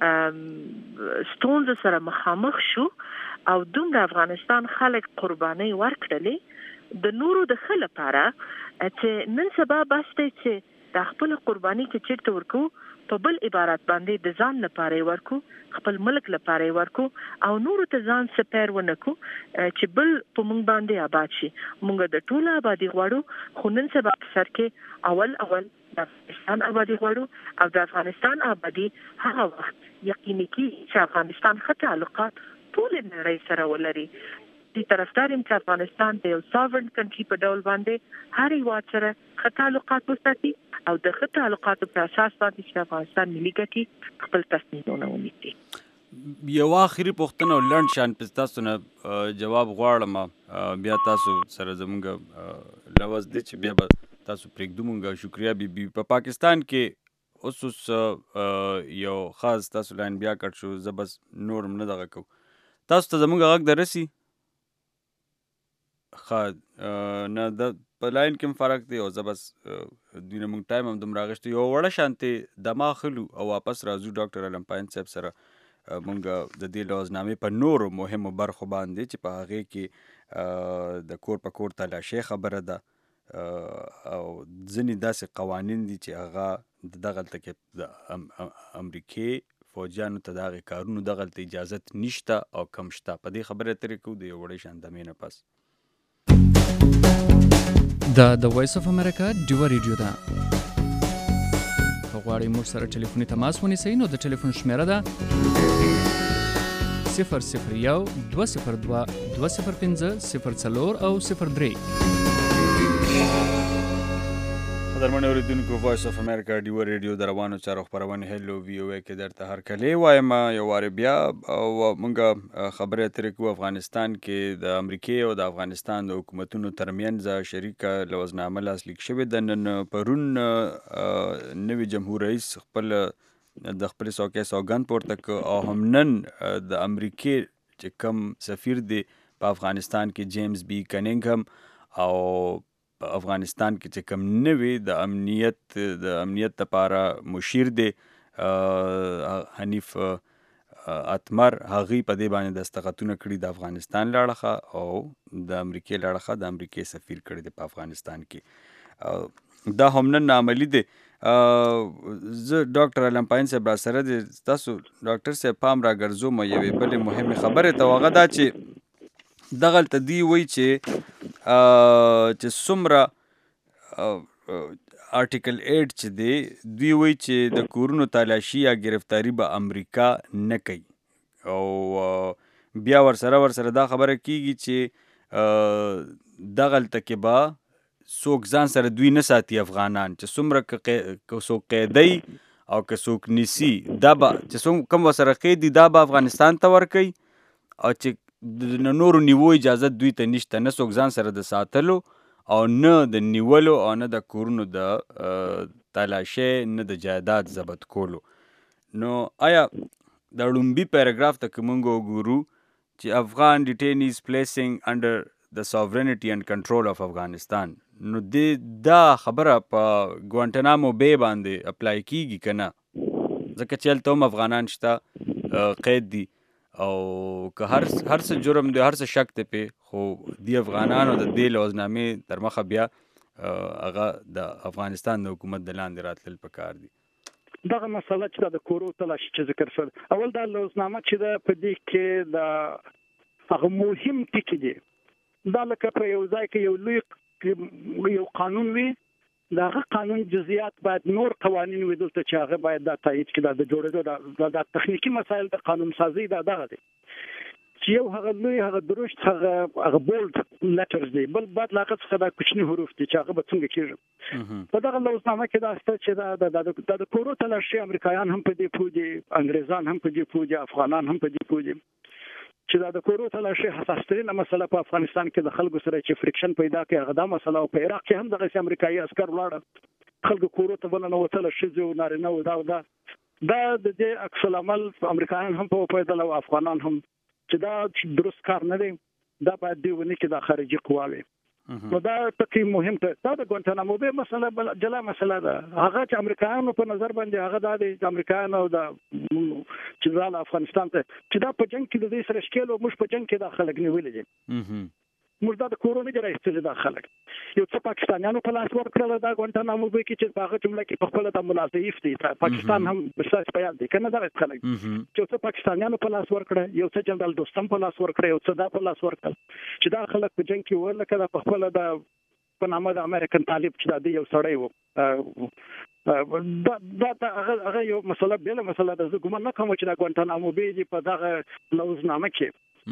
ستونزو سره مخامخ شو او دومره افغانستان خلک قرباني ورکړلې د نورو د خل لپاره چې نن سبا بس ته چې د خپل قرباني کې چیرته ورکو په بل عبارت باندې د ځان لپاره ورکو خپل ملک لپاره ورکو او نورو ته ځان سپیر ونکو چې بل په مونږ باندې آباد شي مونږ د ټوله آبادی غواړو خو نن سبا سر کې اول اول د افغانستان آبادی غواړو او د افغانستان آبادی هغه وخت یقیني کی چې افغانستان ښه تعلقات ټول نړۍ سره ولري د طرفدار یم چې افغانستان د یو ساورن کنټری په ډول باندې هر هیواد سره ښه تعلقات وساتي او د ښه تعلقاتو په اساس باندې چې افغانستان ملي ګټې خپل تصمیمونه ونیسي یو آخري پوښتنه لنډ شان پس تاسو نه جواب غواړم بیا تاسو سره زموږ لوز دی چې بیا به تاسو پرېږدو مونږ شکریا بي بي په پاکستان کې اوس اوس یو خاص تاسو لاین بیا کټ شو زه بس نور هم نه دغه کوم تاسو ته زموږ غږ درسي ښه نه د په لاین کې هم فرق دی او زه بس دوی نه مونږ ټایم هم دومره اخیستی یو وړه شانتې دما خلو او واپس راځو ډاکټر علم پاین صاحب سره مونږ د دې لوزنامې په نورو مهمو برخو باندې چې په هغې کې د کور په کور تلاشۍ خبره ده او ځینې داسې قوانین دي چې هغه دغلته کې د امریکې فوجیانو ته د هغې کارونو دغلته اجازت نشته او کم شته په دې خبره ترې کوو د یو وړې شاندمې نه پس دا د وایس اف امریکا ډیوه ریډیو ده په که غواړئ موږ سره ټلیفوني تماس ونیسئ نو د ټلیفون شمیره ده صفر صفر یو دوه صفر دوه دوه صفر پنځه صفر څلور او صفر درې. قدرمن اوریدونکو وایس اف امریکا ډیو ریډیو د روانو چارو خبرونه هلو وی او ای کې درته هر کله وایم یو وار بیا او مونږه خبره ترې کو افغانستان کې د امریکای او د افغانستان د حکومتونو ترمنځ شریکه لوزنامه لاسلیک شوې د نن پرون نوی جمهور رئیس خپل د خپل سوکې سوګند پورته او هم نن د امریکای چې کم سفیر دی په افغانستان کې جیمز بی کنینګهم او په افغانستان کې چې کم نوی د امنیت د امنیت لپاره مشیر دی حنیف اتمر هغه په دې باندې دستخطونه کړي د افغانستان لاړه او د امریکای لاړه د امریکای سفیر کړي د افغانستان کې دا هم نن عملی دی. زه ډاکټر علم پاین صاحب را سره دی. تاسو ډاکټر صاحب پام را ګرځوم یوې بلې مهمه خبره ته هغه دا چې دغلته دی وایي چې چې څومره آرټیکل ایټ چې دی دوی وایي چې د کورونو تالاشي یا گرفتاری به امریکا نه کوي او بیا ورسره ورسره دا خبره کیږي چې دغلته کې به څوک ځان سره دوی نه ساتي افغانان چې څومره که څوک قیدی او که څوک نیسي دا به چې کوم ورسره قیدي دا به افغانستان ته ورکوي او چې د نورو نیو اجازه دوی ته نشته نه څوک ځان سره د ساتلو او نه د نیولو او نه د کورونو د تلاشۍ نه د جایداد ضبط کولو. نو آیا د لومبي پیراګراف ته که موږ وګورو چې افغان detainees placing under the sovereignty and control of Afghanistan نو د دا خبره په ګوانټنامو بے باندې اپلای کیږي که نه ځکه چې هلته هم افغانان شته قید دي او که هر هر څه جرم دی هر څه شک دی پې خو دی افغانانو د دې لوزنامې تر مخه بیا هغه د افغانستان د حکومت د لاندې راتلل پکار دي. دغه مسله چې د کورو تلاشي چې ذکر شول اول دا لوزنامه چې ده په دې کې د هغه مهم ټکي دي دا لکه په یو ځای کې یو لوی یو قانون وي د هغه قانون جزئیات باید نور قوانین وي دلته چې هغه باید دا تایید کړي د جوړېدو د تخنیکي مسایل د قانون سازي دا دغه دي چې یو هغه لوی هغه درشت هغه هغه بولډ لیټرز دی بل بعد لاغت څخه د کوچني حروف دي چې هغه به څنګه کېږي په دغه لوزنامه کې دا ست چې دا د کورو تلاشي امریکایان هم په دې پوهېږي انګریزان هم په دې پوهېږي افغانان هم په دې پوهېږي چې دا د کورو تلاشي حساس ترینه مسله په افغانستان کې د خلکو سره چې فریکشن پیدا کوي هغه دا مسله او په عراق کې هم دغه امریکایي عسكر ولاړه خلکو کورو ته ونه وتل شي او نارینه او دا دا دا د دې عکس العمل امریکایان هم په پیدل او افغانان هم چې دا درست کار نه دی دا باید دی ونه کې د خارجي قواوي نو دا پکې مهم ته دا د ګوانټانامو به مسله بل جلا مسله ده هغه چې امریکایانو په نظر باندې هغه د امریکایانو د چې د افغانستان ته چې دا په جنگ کې د دې سره شکل او موږ په جنگ کې د خلک نیولې دي موږ دا د کورونو کې راځي د خلک یو څه پاکستانیانو په لاس ورکړل دا ګوانټانامو به کې چې هغه جمله کې په خپل د ملازیف دي پاکستان هم بساس پیال دي کنه دا خلک چې څه پاکستانیانو په لاس ورکړل یو څه جنرال دوستم په لاس ورکړل یو څه دا په لاس ورکړل چې دا خلک په جنگ کې ورلکه په خپل د په نامه د امریکن طالب چې دا یو سړی وو دا دا هغه یو مسله بل مسله د ګومان نه کوم چې دا ګوانټانامو به په دغه لوزنامه کې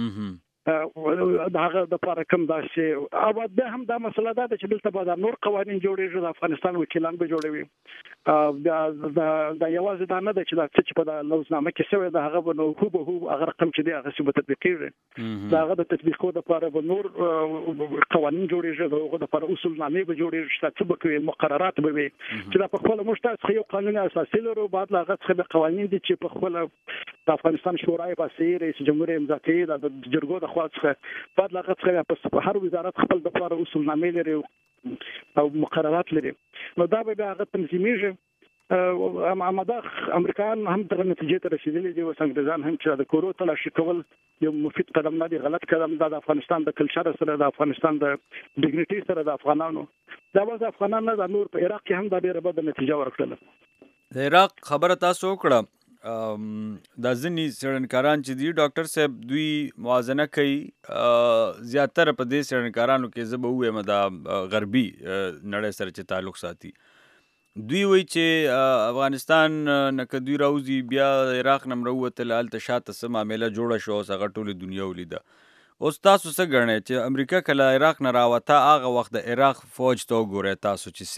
داغه د لپاره کوم داسې او دا هم دا مسله ده چې دلته به نور قوانين جوړېږي د افغانستان وکیلان به جوړوي دا دا یوازې دا نه ده چې دا چې په لوزنامه کې څه ده هغه به نو هو به هو هغه رقم چې دی هغه څه به تطبیقېږي دا هغه د تطبیقو لپاره به نور قوانين جوړېږي دغه لپاره اصولنامې به جوړېږي چې به کوي مقررات به وي چې دا په خپل مشترک یو قانون اساسي لري بعد لا هغه څه قوانين دي چې په خپل د افغانستان شورای پاسې رئیس جمهور امضا کوي د جرګو د خوا څخه بعد لا هغه څه په هر وزارت خپل د لپاره اصولنامې لري او مقررات لري نو دا به هغه تنظیمېږي اماده امریکایان هم دغه نتیجې ته رسیدلي دي او انګریزان هم چې د کورو تلاشي کول یو مفید قدم نه دی غلط قدم دا د افغانستان د کلچر سره د افغانستان د ډیګنیټي سره د افغانانو دا واز افغانان نه د نور په عراق کې هم دا ډیره بده نتیجه ورکړه. د عراق خبره تاسو وکړه دا ځینې څېړنکاران چې دي ډاکټر صاحب دوی موازنه کوي زیاتره په دې څېړنکارانو کې زه به ووایم دا غربي نړۍ سره چې تعلق ساتي دوی وایي چې افغانستان نه که دوی راوځي بیا عراق نه راووتل هلته شاته څه معامله جوړه شوه اوس هغه ټولې دنیا ولیده. اوس تاسو څه ګڼئ چې امریکا که له عراق نه راوته هغه وخت د عراق فوج ته وګورئ تاسو چې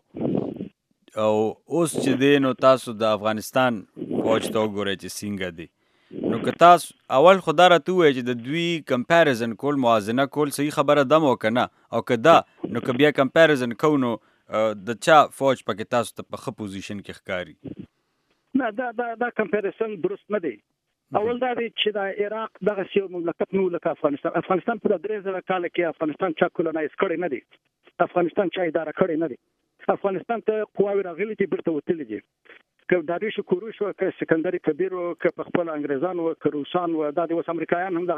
څنګه او اوس چې دی نو تاسو د افغانستان فوج ته وګورئ چې څنګه دی. نو که تاسو اول خو دا راته ووایئ چې د دوی کمپیریزن کول موازنه کول صحیح خبره ده مو که نه، او که ده نو که بیا کمپیریزن کوو نو د چا فوج پکې تاسو ته په ښه پوزیشن کې ښکاري؟ نه دا دا دا کمپیریزن درست نه دی. اول دا دی چې د عراق دغه یو مملکت نه و لکه افغانستان. افغانستان په درې زره کال کې افغانستان چا کولونایز کړی نه دی، افغانستان چا اداره کړی نه دی. افغانستان ته قواوې راغلي دي بیرته وتلي دي، که داریش کوروش و که سکندر کبیر و که په خپل انګریزان و که روسان و دا د اوس امریکایان هم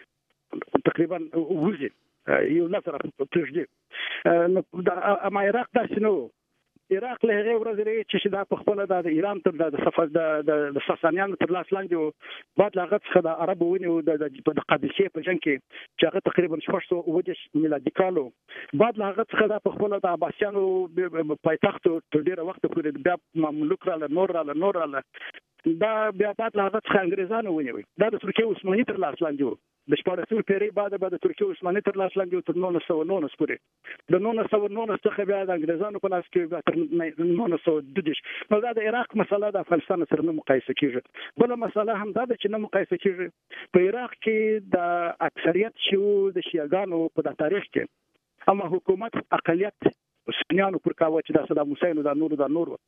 دغه تقریبا وځي یو نظر پرېږدي. اما عراق داسې نه و. عراق له هغې ورځې لري چې دا په خپله د ایران تر د ساسانیانو تر لاس لاندې و، بعد له هغه څخه د عربو ونیو د قادسیې په جنګ کې چې هغه تقریبا شپږ سوه اووه دېرش میلادي کال و. بعد له هغه څخه دا په خپله د عباسیانو پایتخت تر ډېره وخته پورې بیا مملوک راله نور راله نور راله دا بیا بعد له هغه څخه انګریزانو ونیوی. دا د ترکیې عثماني تر لاس لاندې و. د شپاړسمې پېړۍ بعد به د ترکیې عثماني تر لاس لاندې و تر نولس سوه نولس پورې. د نولس سوه نولس څخه بیا د انګریزانو په لاس کې بیا تر نولس سوه دوه دېرش. نو دا د عراق مسله د افغانستان سره نه مقایسه کېږي. بله مسله هم دا ده چې نه مقایسه کېږي. په عراق کې د اکثریت چې و د شیعګانو په دا تاریخ کې، اما حکومت اقلیت سنیانو پر کاوه چې دا صدام حسین و دا نور دا نور و.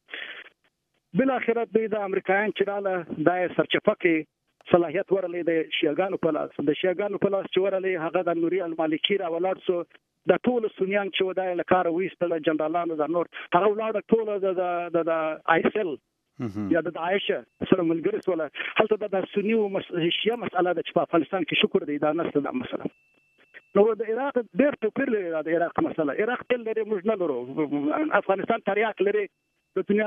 بالاخره دوی د امریکایان چې راله دا یې سرچپه کې صلاحیت ورلی د شیعګانو په لاس. د شیعګانو په لاس چې ورلی هغه د نوري المالکي را ولاړ سو. د ټولو سنیان چې و دا یې له کاره وایستله، جنرالانو دا نور هغه ولاړه ټوله د آیسل یا د عایشه سره ملګري سوله. هلته د سني او شیعه مسأله ده چې په افغانستان کې شکر دی دا نشته دا مسله. نو د عراق ډېر توپیر لري د عراق مسله. عراق تل لري موږ نه لرو. افغانستان تریاک لري. د دنیا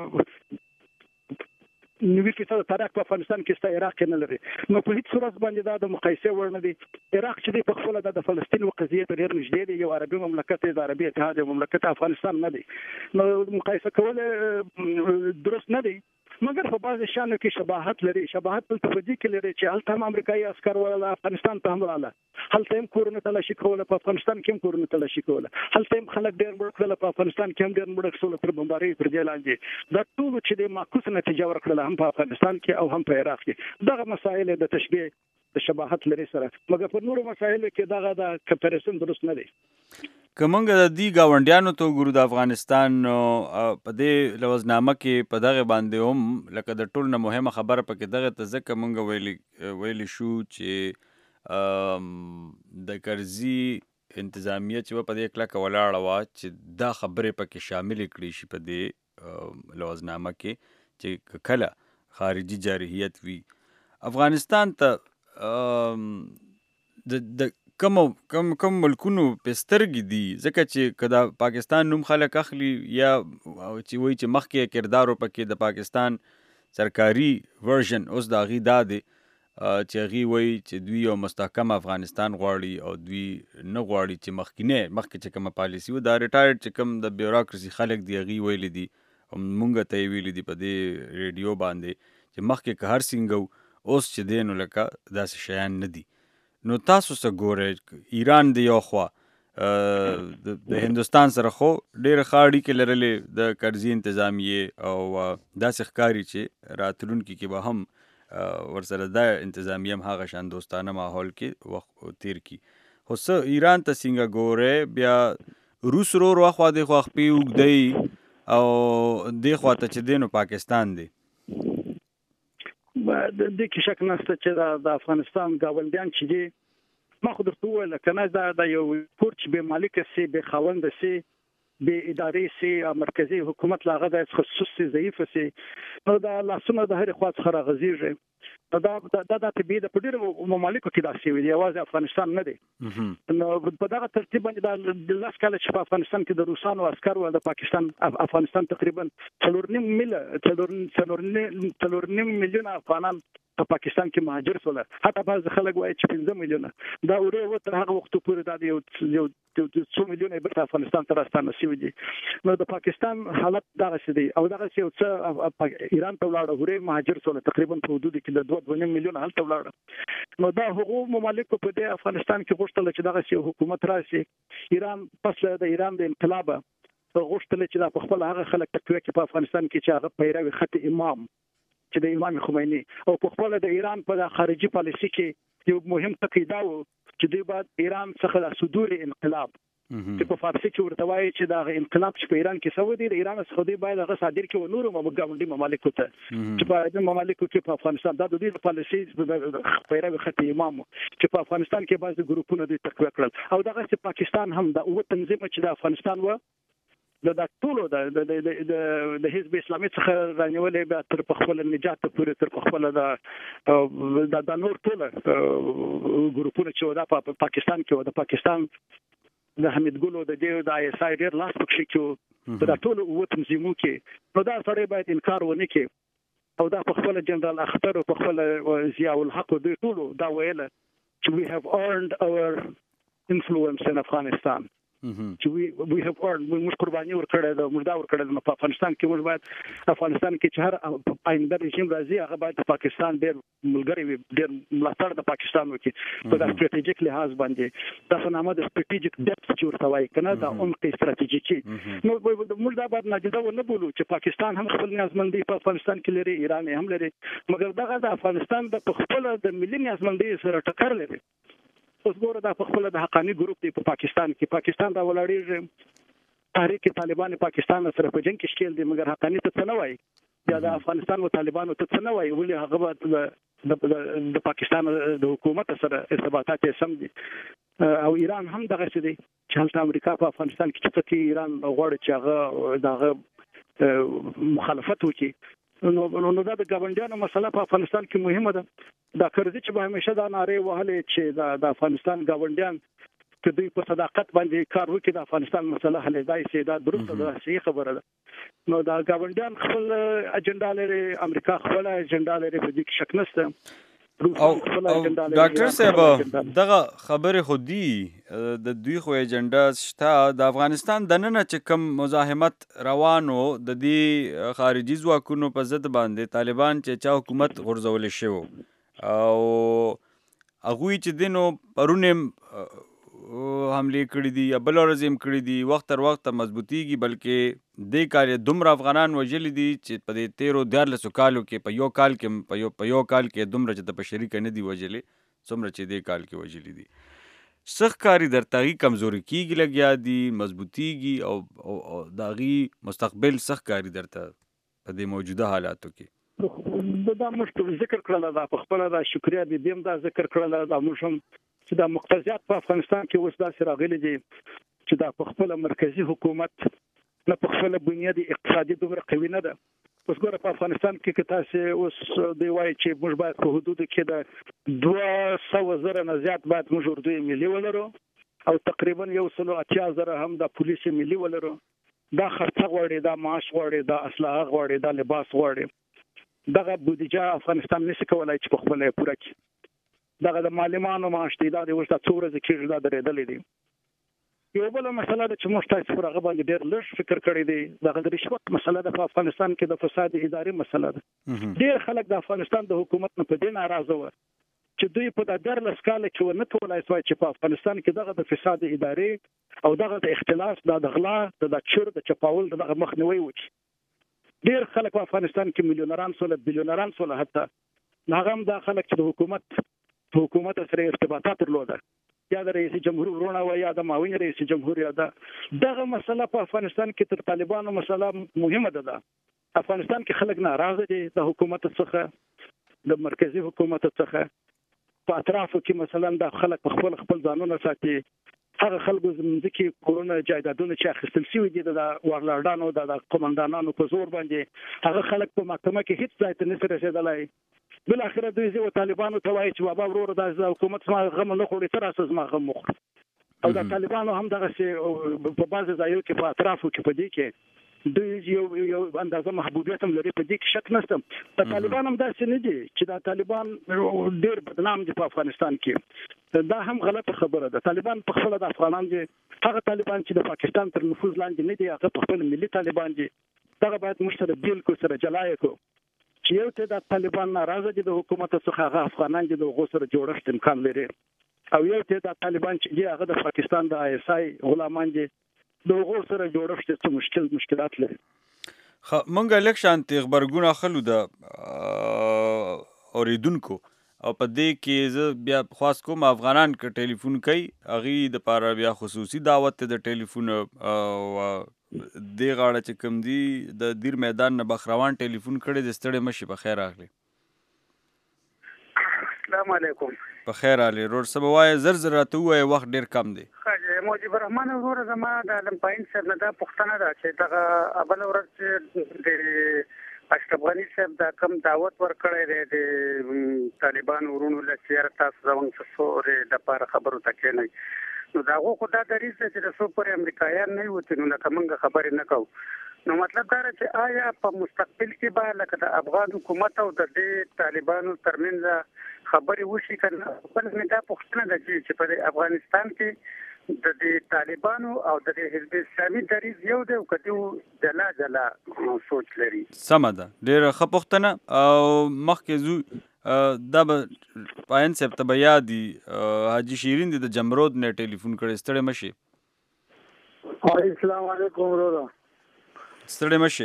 نوي فیصد تاریخ په افغانستان کې ستا عراق کې نه لري. نو په هیڅ صورت باندې دا د مقایسې وړ نه دی. عراق چې دی په خپله دا د فلسطین و قضیې ته ډېر نږدې دی، یو عربي مملکت دی، د عربي اتحاد یو مملکت افغانستان نه دی. نو مقایسه کول درست نه دی، مګر په بعضې شیانو کې شباهت لري. شباهت دلته په دې کې لري چې هلته هم امریکایي عسکر ولاړه، افغانستان ته هم راله، هلته هم کورونه تلاشي کوله، په افغانستان کې هم کورونه تلاشي کوله، هلته هم خلک ډېر مړه کړله، په افغانستان کې هم ډېر مړه شول تر بمبارۍ پر دې لاندې. دا ټولو چې د معکوس نتیجه ورکړله هم په افغانستان کې او هم په عراق کې. دغه مسایل د تشبیه د شباهت لري سره، مګر په نورو مسایلو کې دغه د کمپیریزن درست نه دی. که موږ د دې ګاونډیانو ته وګورو د افغانستان په دې لوزنامه کې په دغه باندې هم لکه د ټول نه مهمه خبره پکې دغه ته ځکه موږ ویلي ویلي شو چې د کرزي انتظامیه چې په دې کلکه ولاړه وه چې دا خبرې پکې شاملې کړي شي په دې لوزنامه کې چې کله خارجي جارحیت وي افغانستان ته د کم کم کم ملکونو په سترګې دي، ځکه چې که د پاکستان نوم خلک اخلي یا چې وایي چې مخکې کردارو پکې د پاکستان سرکاري ورژن اوس د هغې دا دی چې هغې وایي چې دوی یو مستحکم افغانستان غواړي او دوی نه غواړي چې مخکینی مخکې چې کومه پالیسي و دا ریټایرډ چې کوم د بیوراکرسي خلک دي هغې ویلي دي، مونږ ته یې ویلي دي په دې ریډیو باندې چې مخکې که هر څنګه اوس چې دی نو لکه داسې شیان نه دي. نو تاسو څه ګورئ؟ ایران د یو خوا د هندوستان سره خو ډېره ښه اړیکې لرلې د کرزي انتظامیې او داسې ښکاري چې راتلونکي کې به هم ورسره دا انتظامیه هم هغه شان دوستانه ماحول کې وخت تیر کړي. خو څه ایران ته څنګه ګورئ؟ بیا روس ورور اخوا دېخوا خپې اوږدوي او دېخوا ته چې دی نو پاکستان دی. د دې کې شک نشته چې د افغانستان ګاونډیان چې دي، ما خو درته وویل که نه دا د یو کور چې بې مالکه سي، بې خاونده سي، بې ادارې سي، مرکزي حکومت له هغه د تخصص سي، ضعیفه سي، نو دا لاسونه د هرې خوا څخه راغځېږي. دا دا د طبیعي ده، په ډېرو ممالکو کې دا شوي دي، یوازې افغانستان نه دی. نو په دغه ترتیب باندې دا لس کاله چې په افغانستان کې د روسانو عسکر و، د پاکستان افغانستان تقریبا څلور نیم میله څلور نیم میلیونه افغانان په پاکستان کې مهاجر شول. حتی بعض خلک وایي چې پنځه میلیونه دا وروه وتر هغه وخت پورې دا یو یو څو میلیونه به افغانستان ته راستانه شوي دي. نو د پاکستان حالت دغه څه دی او دغه څه یو څه ایران ته ولاړ وروه مهاجر شول تقریبا په حدود کې د دوه دوه میلیونه هلته ولاړ. نو دا هغو ممالکو په دې افغانستان کې غوښتل چې دغه څه حکومت راشي. ایران پس د ایران د انقلاب غوښتل چې دا په خپل هغه خلک تقویه کې په افغانستان کې چې هغه پیروي خط امام چې د امام خمینی او په خپل د ایران په خارجي پالیسي کې یو مهم ټکی دا و چې دوی باید ایران څخه د صدور انقلاب چې په فارسی کې ورته وایي چې دا انقلاب چې په ایران کې سوي دی د ایران څخه دوی باید هغه صادر کړي نور مګاونډي ممالکو ته چې په دې ممالکو کې په افغانستان دا د دې پالیسي پیروي خط امام چې په افغانستان کې بعض ګروپونه دوی تقویه کړل او دغه چې پاکستان هم د او تنظیم چې د افغانستان و د د ټولو د د د د حزب اسلامي څخه رانیولې به تر خپل نجات پورې تر خپل د د نور ټول ګروپونه چې د پاکستان کې و د پاکستان د حمید ګلو د دې د آی اس آی ډیر لاس پکې کې د ټولو او تنظیمو کې نو دا سره باید انکار ونه کې او دا په خپل جنرال اختر او په خپل ضیاء الحق دوی ټولو دا ویل چې we have earned our influence in Afghanistan چې we we have earned موږ قرباني ورکړې ده موږ دا ورکړل په افغانستان کې موږ باید افغانستان کې چې هر آینده رژیم راځي هغه باید پاکستان ډېر ملګری وي ډېر ملاتړ د پاکستان وکړي په د استراتیژیک لحاظ باندې دا نامه د استراتیژیک ډپث چې ورته وایي کنه دا عمق استراتیژیکي نو موږ دا باید ناجیده ونه بولو چې پاکستان هم خپل نیازمندي په افغانستان کې لري ایران هم لري مګر دغه د افغانستان د خپل د ملي نیازمندي سره ټکر لري. اوس ګوره دا په خپل د حقانی ګروپ دی په پاکستان کې پاکستان دا ولاړی تحریک طالبان پاکستان سره په جنگ کې شکل دي مګر حقانی ته څه نه وایي یا د افغانستان او طالبانو ته څه نه وایي ولې هغه د د پاکستان د حکومت سره ارتباطات یې سم دي او ایران هم دغه څه دي چې هلته امریکا په افغانستان کې چې څه ایران غواړي چې هغه دغه مخالفت وکړي نو نو دا د ګاونډیانو مسله په افغانستان کې مهمه ده دا کرزي چې به همیشه دا ناره وهلې چې د افغانستان ګاونډیان چې دوی په صداقت باندې کار وکړي د افغانستان مسله حل ځای شي دا درسته ده صحیح خبره ده نو دا ګاونډیان خپل اجنډا لري امریکا خپل اجنډا لري په دې کې شک نشته او ډاکټر صاحب دغه خبره خودي د دوی خو اجنډا شته د افغانستان د نن چې کوم مزاحمت روانو د دې خارجي ځواکونو په ضد باندې طالبان چې چا حکومت غورځول شو او هغه چې دینو پرونه حمله کړې دي یا بل ورځم کړې دي وخت تر وخت مضبوطیږي بلکې د کال دومره افغانان وجل دي چې په دې تیرو دیارلسو کالو کې په یو کال کې په یو په یو کال کې دومره چې د بشري کنه دي وجلې څومره چې د کال کې وجل دي سخکاری در تاغي کمزوري کیږي لګیا دي مضبوطیږي او او داغي مستقبل سخکاری درته په دې موجوده حالاتو کې دا مشت ذکر کړل دا په خپل دا شکریا دې دیم دا ذکر کړل دا موږ چې دا مقتضیات په افغانستان کې اوس داسې راغلي دي چې دا په خپل مرکزی حکومت نه په خپل بنیادی اقتصادي دومره قوي نه ده. اوس ګوره په افغانستان کې که تاسو اوس دی وایي چې موږ باید په حدود کې د دوه سوه زره نه زیات باید موږ اردوی ملي ولرو او تقریبا یو سلو اتیا زره هم د پولیس ملي ولرو. دا خرڅه غواړي دا معاش غواړي دا اسلحه غواړي دا لباس غواړي دغه بودیجه افغانستان نشي کولای چې په خپل پوره کړي دغه د معلمانو معاش دی دا د ورته څوره ذکر دا درېدلې دي یو بل مسله د چې موږ تاسو پر هغه باندې ډېر لږ فکر کړی دی دغه د رشوت مسله د افغانستان کې د فساد اداري مسله ده ډېر خلک د افغانستان د حکومت نه په دې ناراضه و چې دوی په د درلس کال کې ونه کولای شوی چې په افغانستان کې دغه د فساد اداري او دغه د اختلاس د غلا د چور د چپاول دغه مخنیوي وکړي ډېر خلک په افغانستان کې میلیونران سول بیلیونران سول حتی هغه هم د خلک چې د حکومت حکومت سره ارتباطات درلوده یا د رئیس جمهور ورونه و یا د معاون رئیس جمهور یا دغه مسله په افغانستان کې تر طالبانو مسله مهمه ده افغانستان کې خلک ناراضه دي د حکومت څخه د مرکزی حکومت څخه په اطرافو کې مثلا د خلک په خپل خپل ځانونه ساتي هغه خلکو زموږ کورونه جایدادونه چې اخیستل شوی دي د وارلارډانو د قومندانانو په زور باندې هغه خلک په محکمه کې هیڅ ځای ته نه رسیدلای بل اخر دوی زه طالبانو ته وایي چې بابا ورور د حکومت ما غم نه خوري تر اساس ما غم مخ او د طالبانو هم دغه په بعض ځایو کې په اطرافو کې په دې کې د یو یو اندازه محبوبیت هم لري، په دې کې شک نشته. په طالبان هم داسې نه دي چې دا طالبان ډېر بدنام دي په افغانستان کې. دا هم غلطه خبره ده. طالبان په خپل د افغانان دي، هغه طالبان چې د پاکستان تر نفوذ لاندې نه دي، هغه په خپل ملي طالبان دي. دا باید موږ سره بیل کو سره جلا کو چې یو ته د طالبان ناراضه دي د حکومت څخه، هغه افغانان دي د غوسره جوړښت امکان لري، او یو ته د طالبان چې هغه د پاکستان د آی اس آی غلامان دي د غوسره جوړښت څخه مشکل مشکلات لري. خ مونږه الیکشن خبرګونه خلو د اوریدونکو او په دې کې زه بیا خاص کوم افغانان ک ټلیفون کوي اغي د پاره بیا خصوصي دعوت د ټلیفون او دی غاړه چې کوم دی د دیر میدان نه بخروان ټلیفون کړي د ستړي مشي په خیر راغلی. السلام علیکم. په خیر علي روډ سبا وای زر زر راته وای وخت ډیر کم دی. موجب الرحمن ورور زما د لمپاین سره دا پښتنه ده چې دا اول ورځ د اشرف غنی صاحب دا کم دعوت ورکړی دی د طالبان ورونو له چیرې تاسو زموږ څخه د لپاره خبرو تکې نه نو دا غو خدای دریځ چې د سو پر امریکایان نه وته نو لکه موږ خبرې نه کوو. نو مطلب دا چې آیا په مستقبل کې به لکه د افغان حکومت او د طالبانو ترمنځ خبرې وشي کنه؟ بل نه دا پوښتنه ده چې په افغانستان کې د دې طالبانو او د حزب اسلامي دریځ یو دی او کته جلا جلا سوچ لري. سمه ده، ډېر ښه پوښتنه. او مخکې زو دا به پاین صاحب ته به یادي حاجي شیرین د جمرود نه ټلیفون کړی. ستړی مشي. السلام علیکم ورور. ستړی مشي.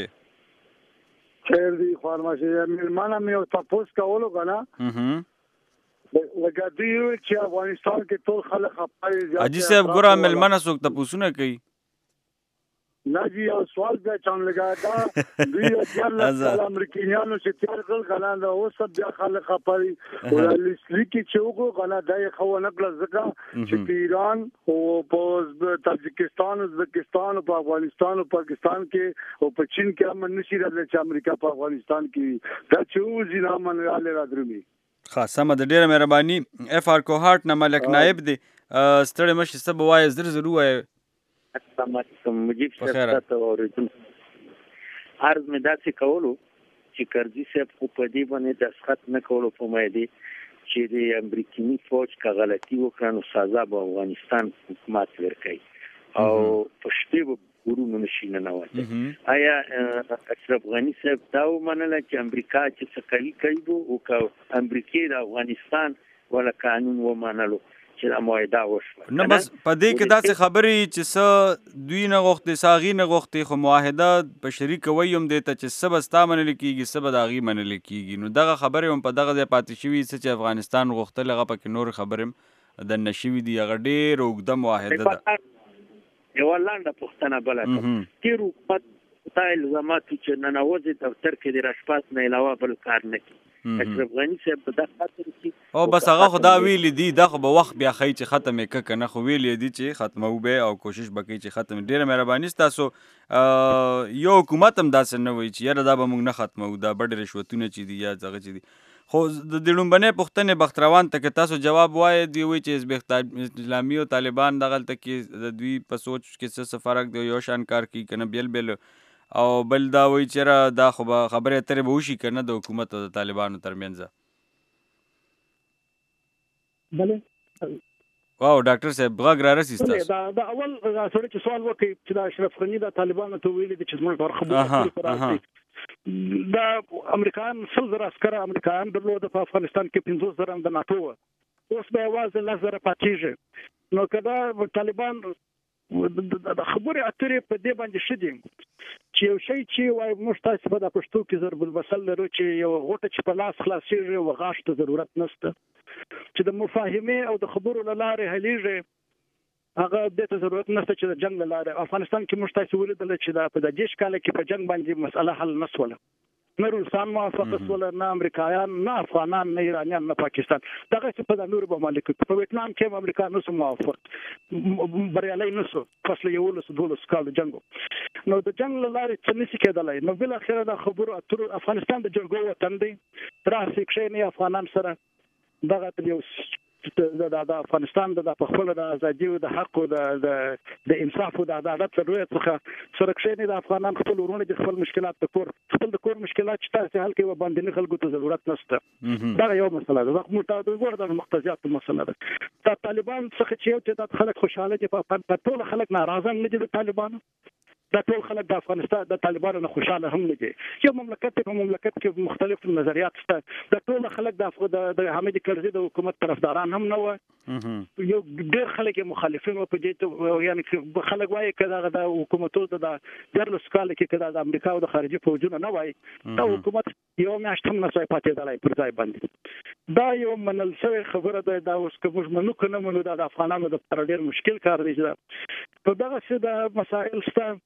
خیر دی خوار مشي. ملمانه مې تاسو کولو کنه. اها. لکه دوی چې افغانستان کې ټول خلک خپای. حاجي صاحب ګوره ملمانه څوک تاسو نه کوي. نه جی یو سوال به چون لگا دا دوی چې امریکایانو چې تیر کول غلا دا اوس بیا خلک خپای او لیکي چې وګو غلا دای خو نه کړل ځکه چې په ایران او په تاجکستان ازبکستان او په افغانستان او پاکستان کې او په چین کې هم نشي راځي چې امریکا په افغانستان کې دا چې وزیر امن علی راځي. خاصه د ډیره مهرباني اف ار کوهارت نه ملک نائب دی. ستړي مشي سبا وای زر زر وای. السلام علیکم. مجيب صاحب ته اوریدل عرض مې داسې کولو چې کرزي صاحب خو په دې باندې دسخط نه کولو په مې دي چې د امریکایي فوج کا غلطي وکړه نو سزا به افغانستان حکومت ورکړي او پښتو ورونو نشي نه نوځي. آیا اشرف غنی صاحب دا ومنله چې امریکا چې څه کوي کوي او که امریکای د افغانستان ولا قانون ومنلو چې دا معاهده وشوه؟ نه بس په دې کې داسې خبرې چې څه دوی نه غوښتي ساغي نه غوښتي خو معاهده په شریک وي هم دې ته چې څه به ستا منل کېږي څه به د هغې منل کېږي. نو دغه خبرې هم په دغه ځای پاتې شوي څه چې افغانستان غوښتل هغه پکې نور خبرې هم دننه شوي دي. هغه ډېره اوږده معاهده ده. یوه لنډه پوښتنه بله کړم. تېر حکومت تا الزامات چې ننوځي دفتر کې د رشپات نه علاوه بل کار نه کوي. اشرف غنی صاحب په دغه خاطر کې او بس هغه خدا ویلی دی دا خو به وخت بیا خی چې ختم یې که نه خو ویلی دی چې ختمو به او کوشش وکړي چې ختم. ډېره مهرباني ستاسو. یو حکومت هم داسې نه وایي چې یاره دا به موږ نه ختمو، دا بډې رشوتونه چې دي یا هغه چې دي. خو د لومبنۍ پوښتنې بختروان ته که تاسو جواب وایې دوی وایي چې حزب اسلامي او طالبان دغلته کې د دوی په سوچ کې څه فرق دی، یو شان کار کوي که نه بیل بیل، او بل دا وایي چې دا خو به خبرې اترې به وشي که نه د حکومت او د طالبانو ترمنځ. بله واو ډاکټر صاحب غږ را رسي ستاسو. دا دا اول سړی چې سوال وکړي چې دا اشرف غني د طالبانو ته ویلي دي چې زموږ پر خبرې دا امریکایان سل زره عسکر امریکایان درلود په افغانستان کې پنځوس زره د ناتو و، اوس به یوازې لس زره پاتېږي. نو که دا طالبان د خبرې اترې په دې باندې ښه دي چې یو شی چې وایي موږ تاسې په دا پښتو کې ضرب المثل لرو چې یو غوټه چې په لاس خلاصېږي او غاښ ته ضرورت نشته، چې د مفاهمې او د خبرو له لارې حلیږي هغه دې ته ضرورت نشته چې د جنګ له لارې. افغانستان کې موږ تاسې ولیدل چې دا په دېرش کاله کې په جنګ باندې مسله حل نه شوله، نه روسان موافقه شوله، نه امریکایان، نه افغانان، نه ایرانیان، نه پاکستان. دغسې په دا نورو ممالکو په ویتنام کې هم امریکا نه سو موافق، بریالی نه سو فصل یولسو دولسو کالو جنګ. نو د جنګ له لارې څه نشي کېدلی. نو بالاخره د خبرو اترو افغانستان د جرګو وطن دی، راسې کښېنئ افغانان سره دغه یو د افغانستان د خپل د ازادي او د حق او د د انصاف او د عدالت لري څخه سره کښینې د افغانان خپل ورونه د خپل مشکلات د کور خپل د کور مشکلات چې تاسو حل کوي باندې خلکو ته ضرورت نشته. دا یو مسله ده. موږ ته د ورته د مقتضیات مسله ده. د طالبان څخه چې یو چې د خلک خوشاله دي په ټول خلک ناراضه نه دي د طالبانو. دا ټول خلک د افغانستان د طالبانو نه خوشاله هم نه دي. یو مملکت په مملکت کې مختلف نظریات شته. د ټول خلک د د حامد کرزي د حکومت طرفداران هم نه و. یو ډېر خلک مخالفین په دې یعنی خلک وایي کله د حکومتونو د درلس کال کې کله د امریکا او د خارجي فوجونو نه وایي دا حکومت یو میاشت هم نه ځای پاتې دی پر ځای باندې. دا یو منل شوی خبره ده. دا اوس کوم منو کنه منو د افغانانو د پر ډېر مشکل کار دی. په دغه څه د مسائل سره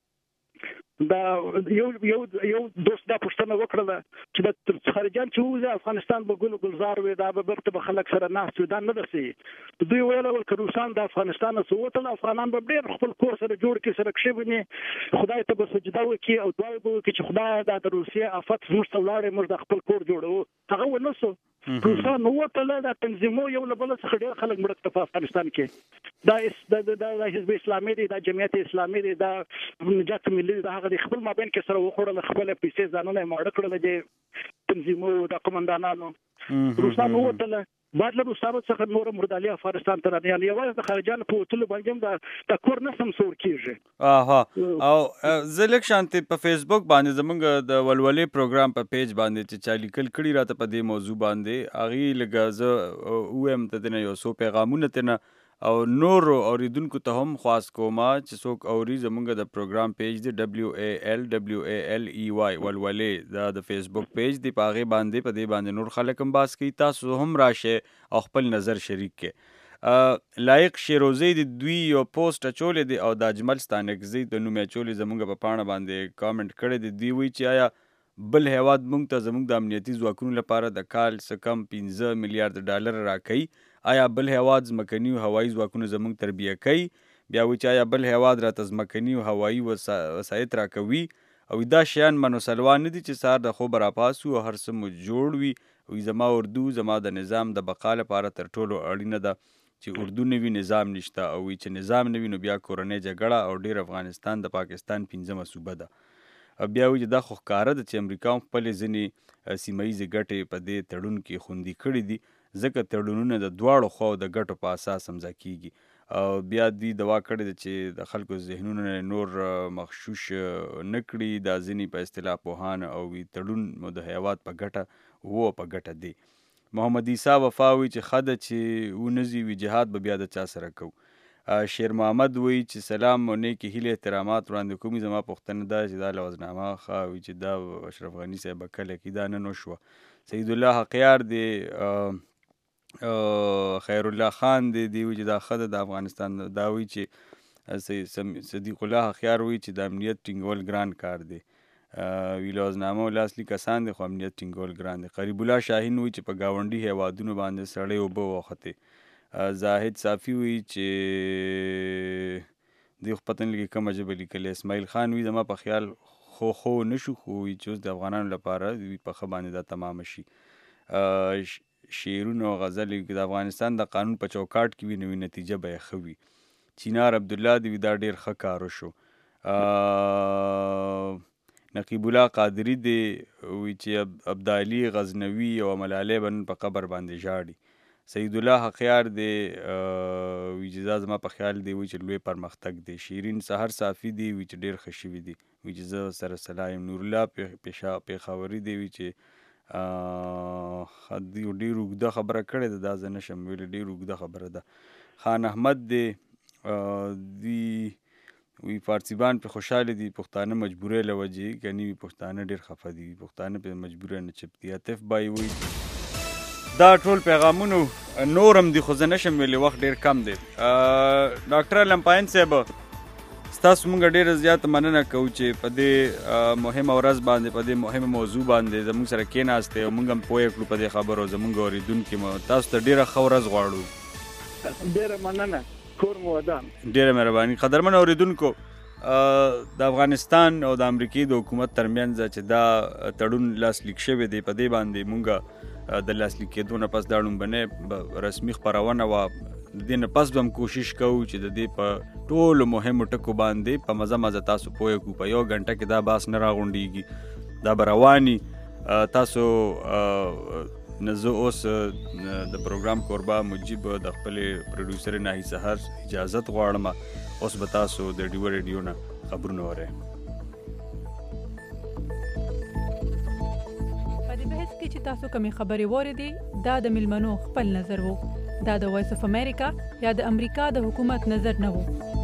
دا یو یو یو دوست دا پښتنه وکړه چې د خارجان چې وځي افغانستان به ګل ګلزار وي دا به برته به خلک سره ناست وي دا نه دسي. دوی ویل ول که روسان د افغانستان څخه وته افغانان به ډېر خپل کور سره جوړ کړي سره کښې ونی خدای ته به سجده وکړي او دعا به وکړي چې خدای د روسیې آفت زموږ ته ولاړې موږ د خپل کور جوړو. هغه ونه سو روسان وته د تنظیمو یو له بل څخه ډېر خلک مړ کړل په افغانستان کې. دا د حزب اسلامي دی دا جمعیت اسلامي دی دا نجات ملي دا هغه خپل مابین کې سره وخوړل خپل پیسې ځانونه ماړه کړل د تنظیمو د قومندانانو. روسان وته بعد له روسانو څخه نور مردالي افغانستان ته راځي. یعنی یوازې د خارجانو په وتلو باندې د کور نه سم سور کیږي. اها او زلک شانتي په فیسبوک باندې زمونږ د ولولې پروګرام په پیج باندې چې چالي کل کړي راته په دې موضوع باندې اغي لګه زه اوم ته نه یو سو پیغامونه ته او نور اوریدونکو ته هم خاص کومه چې څوک اوري زمونږ د پروګرام پیج دی دبلیو ای ایل دبلیو ای ایل ای واي ولولې دا د فیسبوک پیج دی په هغې باندې په دې باندې نور خلک هم باس کوي. تاسو هم راشه او خپل نظر شریک کې. لایق شیروزی د دوی یو پوسټ اچولې دی او د اجمل ستانکزی د نوم اچولې زمونږ په پاڼه باندې کامنټ کړی دی. دوی وایي چې آیا بل هیواد مونږ ته زمونږ د امنیتي ځواکونو لپاره د کال څه کم پنځه میلیارډ ډالر راکوي. آیا بل هیواد ځمکني او هوایي ځواکونه زموږ تربیه کوي؟ بیا وایي چې آیا بل هیواد راته ځمکني او هوایي وسایط راکوي؟ او دا شیان منو سلوا نه دي چې سهار د خوبه راپاسو او هر څه مو جوړ وي. وایي زما اردو زما د نظام د بقا لپاره تر ټولو اړینه ده. چې اردو نه وي نظام نشته او وایي چې نظام نه وي نو بیا کورنۍ جګړه او ډېر افغانستان د پاکستان پنځمه صوبه ده. بیا وایي چې دا خو ښکاره ده چې امریکا هم خپلې ځینې سیمه ییزې ګټې په دې تړون کې خوندي کړي دي ځکه تړونونه د دواړو خواو د ګټو په اساس امضا کیږي. او بیا دوی دوا کړې ده چې د خلکو ذهنونه نور مغشوش نه کړي. دا ځینې په اصطلاح پوهان او تړون مو د هیواد په ګټه وو په ګټه دی. محمد عیسی وفا وایي چې ښه ده چې ونځي وي جهاد به بیا د چا سره کوو. شیر محمد وایي چې سلام او نیکې هیلې احترامات وړاندې کوم. زما پوښتنه ده چې دا لوظنامه ښه وي چې دا اشرف غني صاحب به کله کې دا نه وشوه. سید الله حقیار دی خیر الله خان دی دی وایي چې دا ښه ده د افغانستان. دا وایي چې صدیق الله حقیار وایي چې د امنیت ټینګول ګران کار دی. وی لوظنامه لاسلی کسان دی خو امنیت ټینګول ګران دی. قریب الله شاهین وایي چې په ګاونډي هیوادونو باندې سړی اوبه وختې. زاهد صافي وایي چې دوی خو پته نه لګي کومه ژبه لیکلې. اسماعیل خان وایي زما په خیال خو خو نشو خو وایي چې اوس د افغانانو لپاره دوی په ښه باندې دا تمامه شي. شعرونه او غزلې د افغانستان د قانون په چوکاټ کې وي نو نتیجه به یې ښه وي. چینار عبدالله دی دا ډېر ښه کار وشو. نقیب الله قادري دی وایي چې ابدالي غزنوي او ملالۍ به نن په قبر باندې ژاړي. سید الله حقیار دی وایي چې دا زما په خیال دی وایي چې لوی پرمختګ دی. شیرین سحر صافي دی وایي چې ډېر ښه شوي دي وایي چې زه سره سلا یم. نورالله پېښوري دی وایي چې ډېر اوږده خبره کړې ده دا زه نشم ویلی ډېر اوږده خبره ده. خان احمد دی دوی وی فارسیبان پې خوشحاله دي پښتانه مجبورۍ له وجې کني وي پښتانه ډېر خفه دي پښتانه پې مجبوره نه چپ دي. عاطف بای وایي دا ټول پیغامونو نور هم دي خو زه نشم ویلی وخت ډېر کم دی. ډاکټر علم پاین صاحب ستاسو مونږ ډېره زیاته مننه کوو چې په دې مهمه ورځ باندې په دې مهمه موضوع باندې زموږ سره کېناستئ او مونږ هم پوه کړو په دې خبرو زموږ اورېدونکي مو تاسو ته ډېره ښه ورځ غواړو. ډېره مننه کور مو ودان. ډېره مهرباني. قدرمن اورېدونکو د افغانستان او د امریکې د حکومت ترمنځ چې دا تړون لاسلیک شوی دی په دې باندې مونږ د لاسلیک کېدو نه پس دا لومبنۍ رسمي خپرونه وه. د دې نه پس به هم کوشش کوو چې د دې په ټولو مهمو ټکو باندې په مزه مزه تاسو پوه کړو. په یو غنټه کې دا بحث نه راغونډېږي، دا به رواني. تاسو نه زه اوس د پروګرام کوربه مجیب د خپلې پروډیوسر ناهي سهار اجازت غواړم. اوس به تاسو د ډیو ریډیو نه خبرونه اورئ. په دې بحث کې چې تاسو کومې خبرې واورېدې دا د میلمنو خپل نظر و، دا د وایس اف امریکا یا د امریکا د حکومت نظر نه و.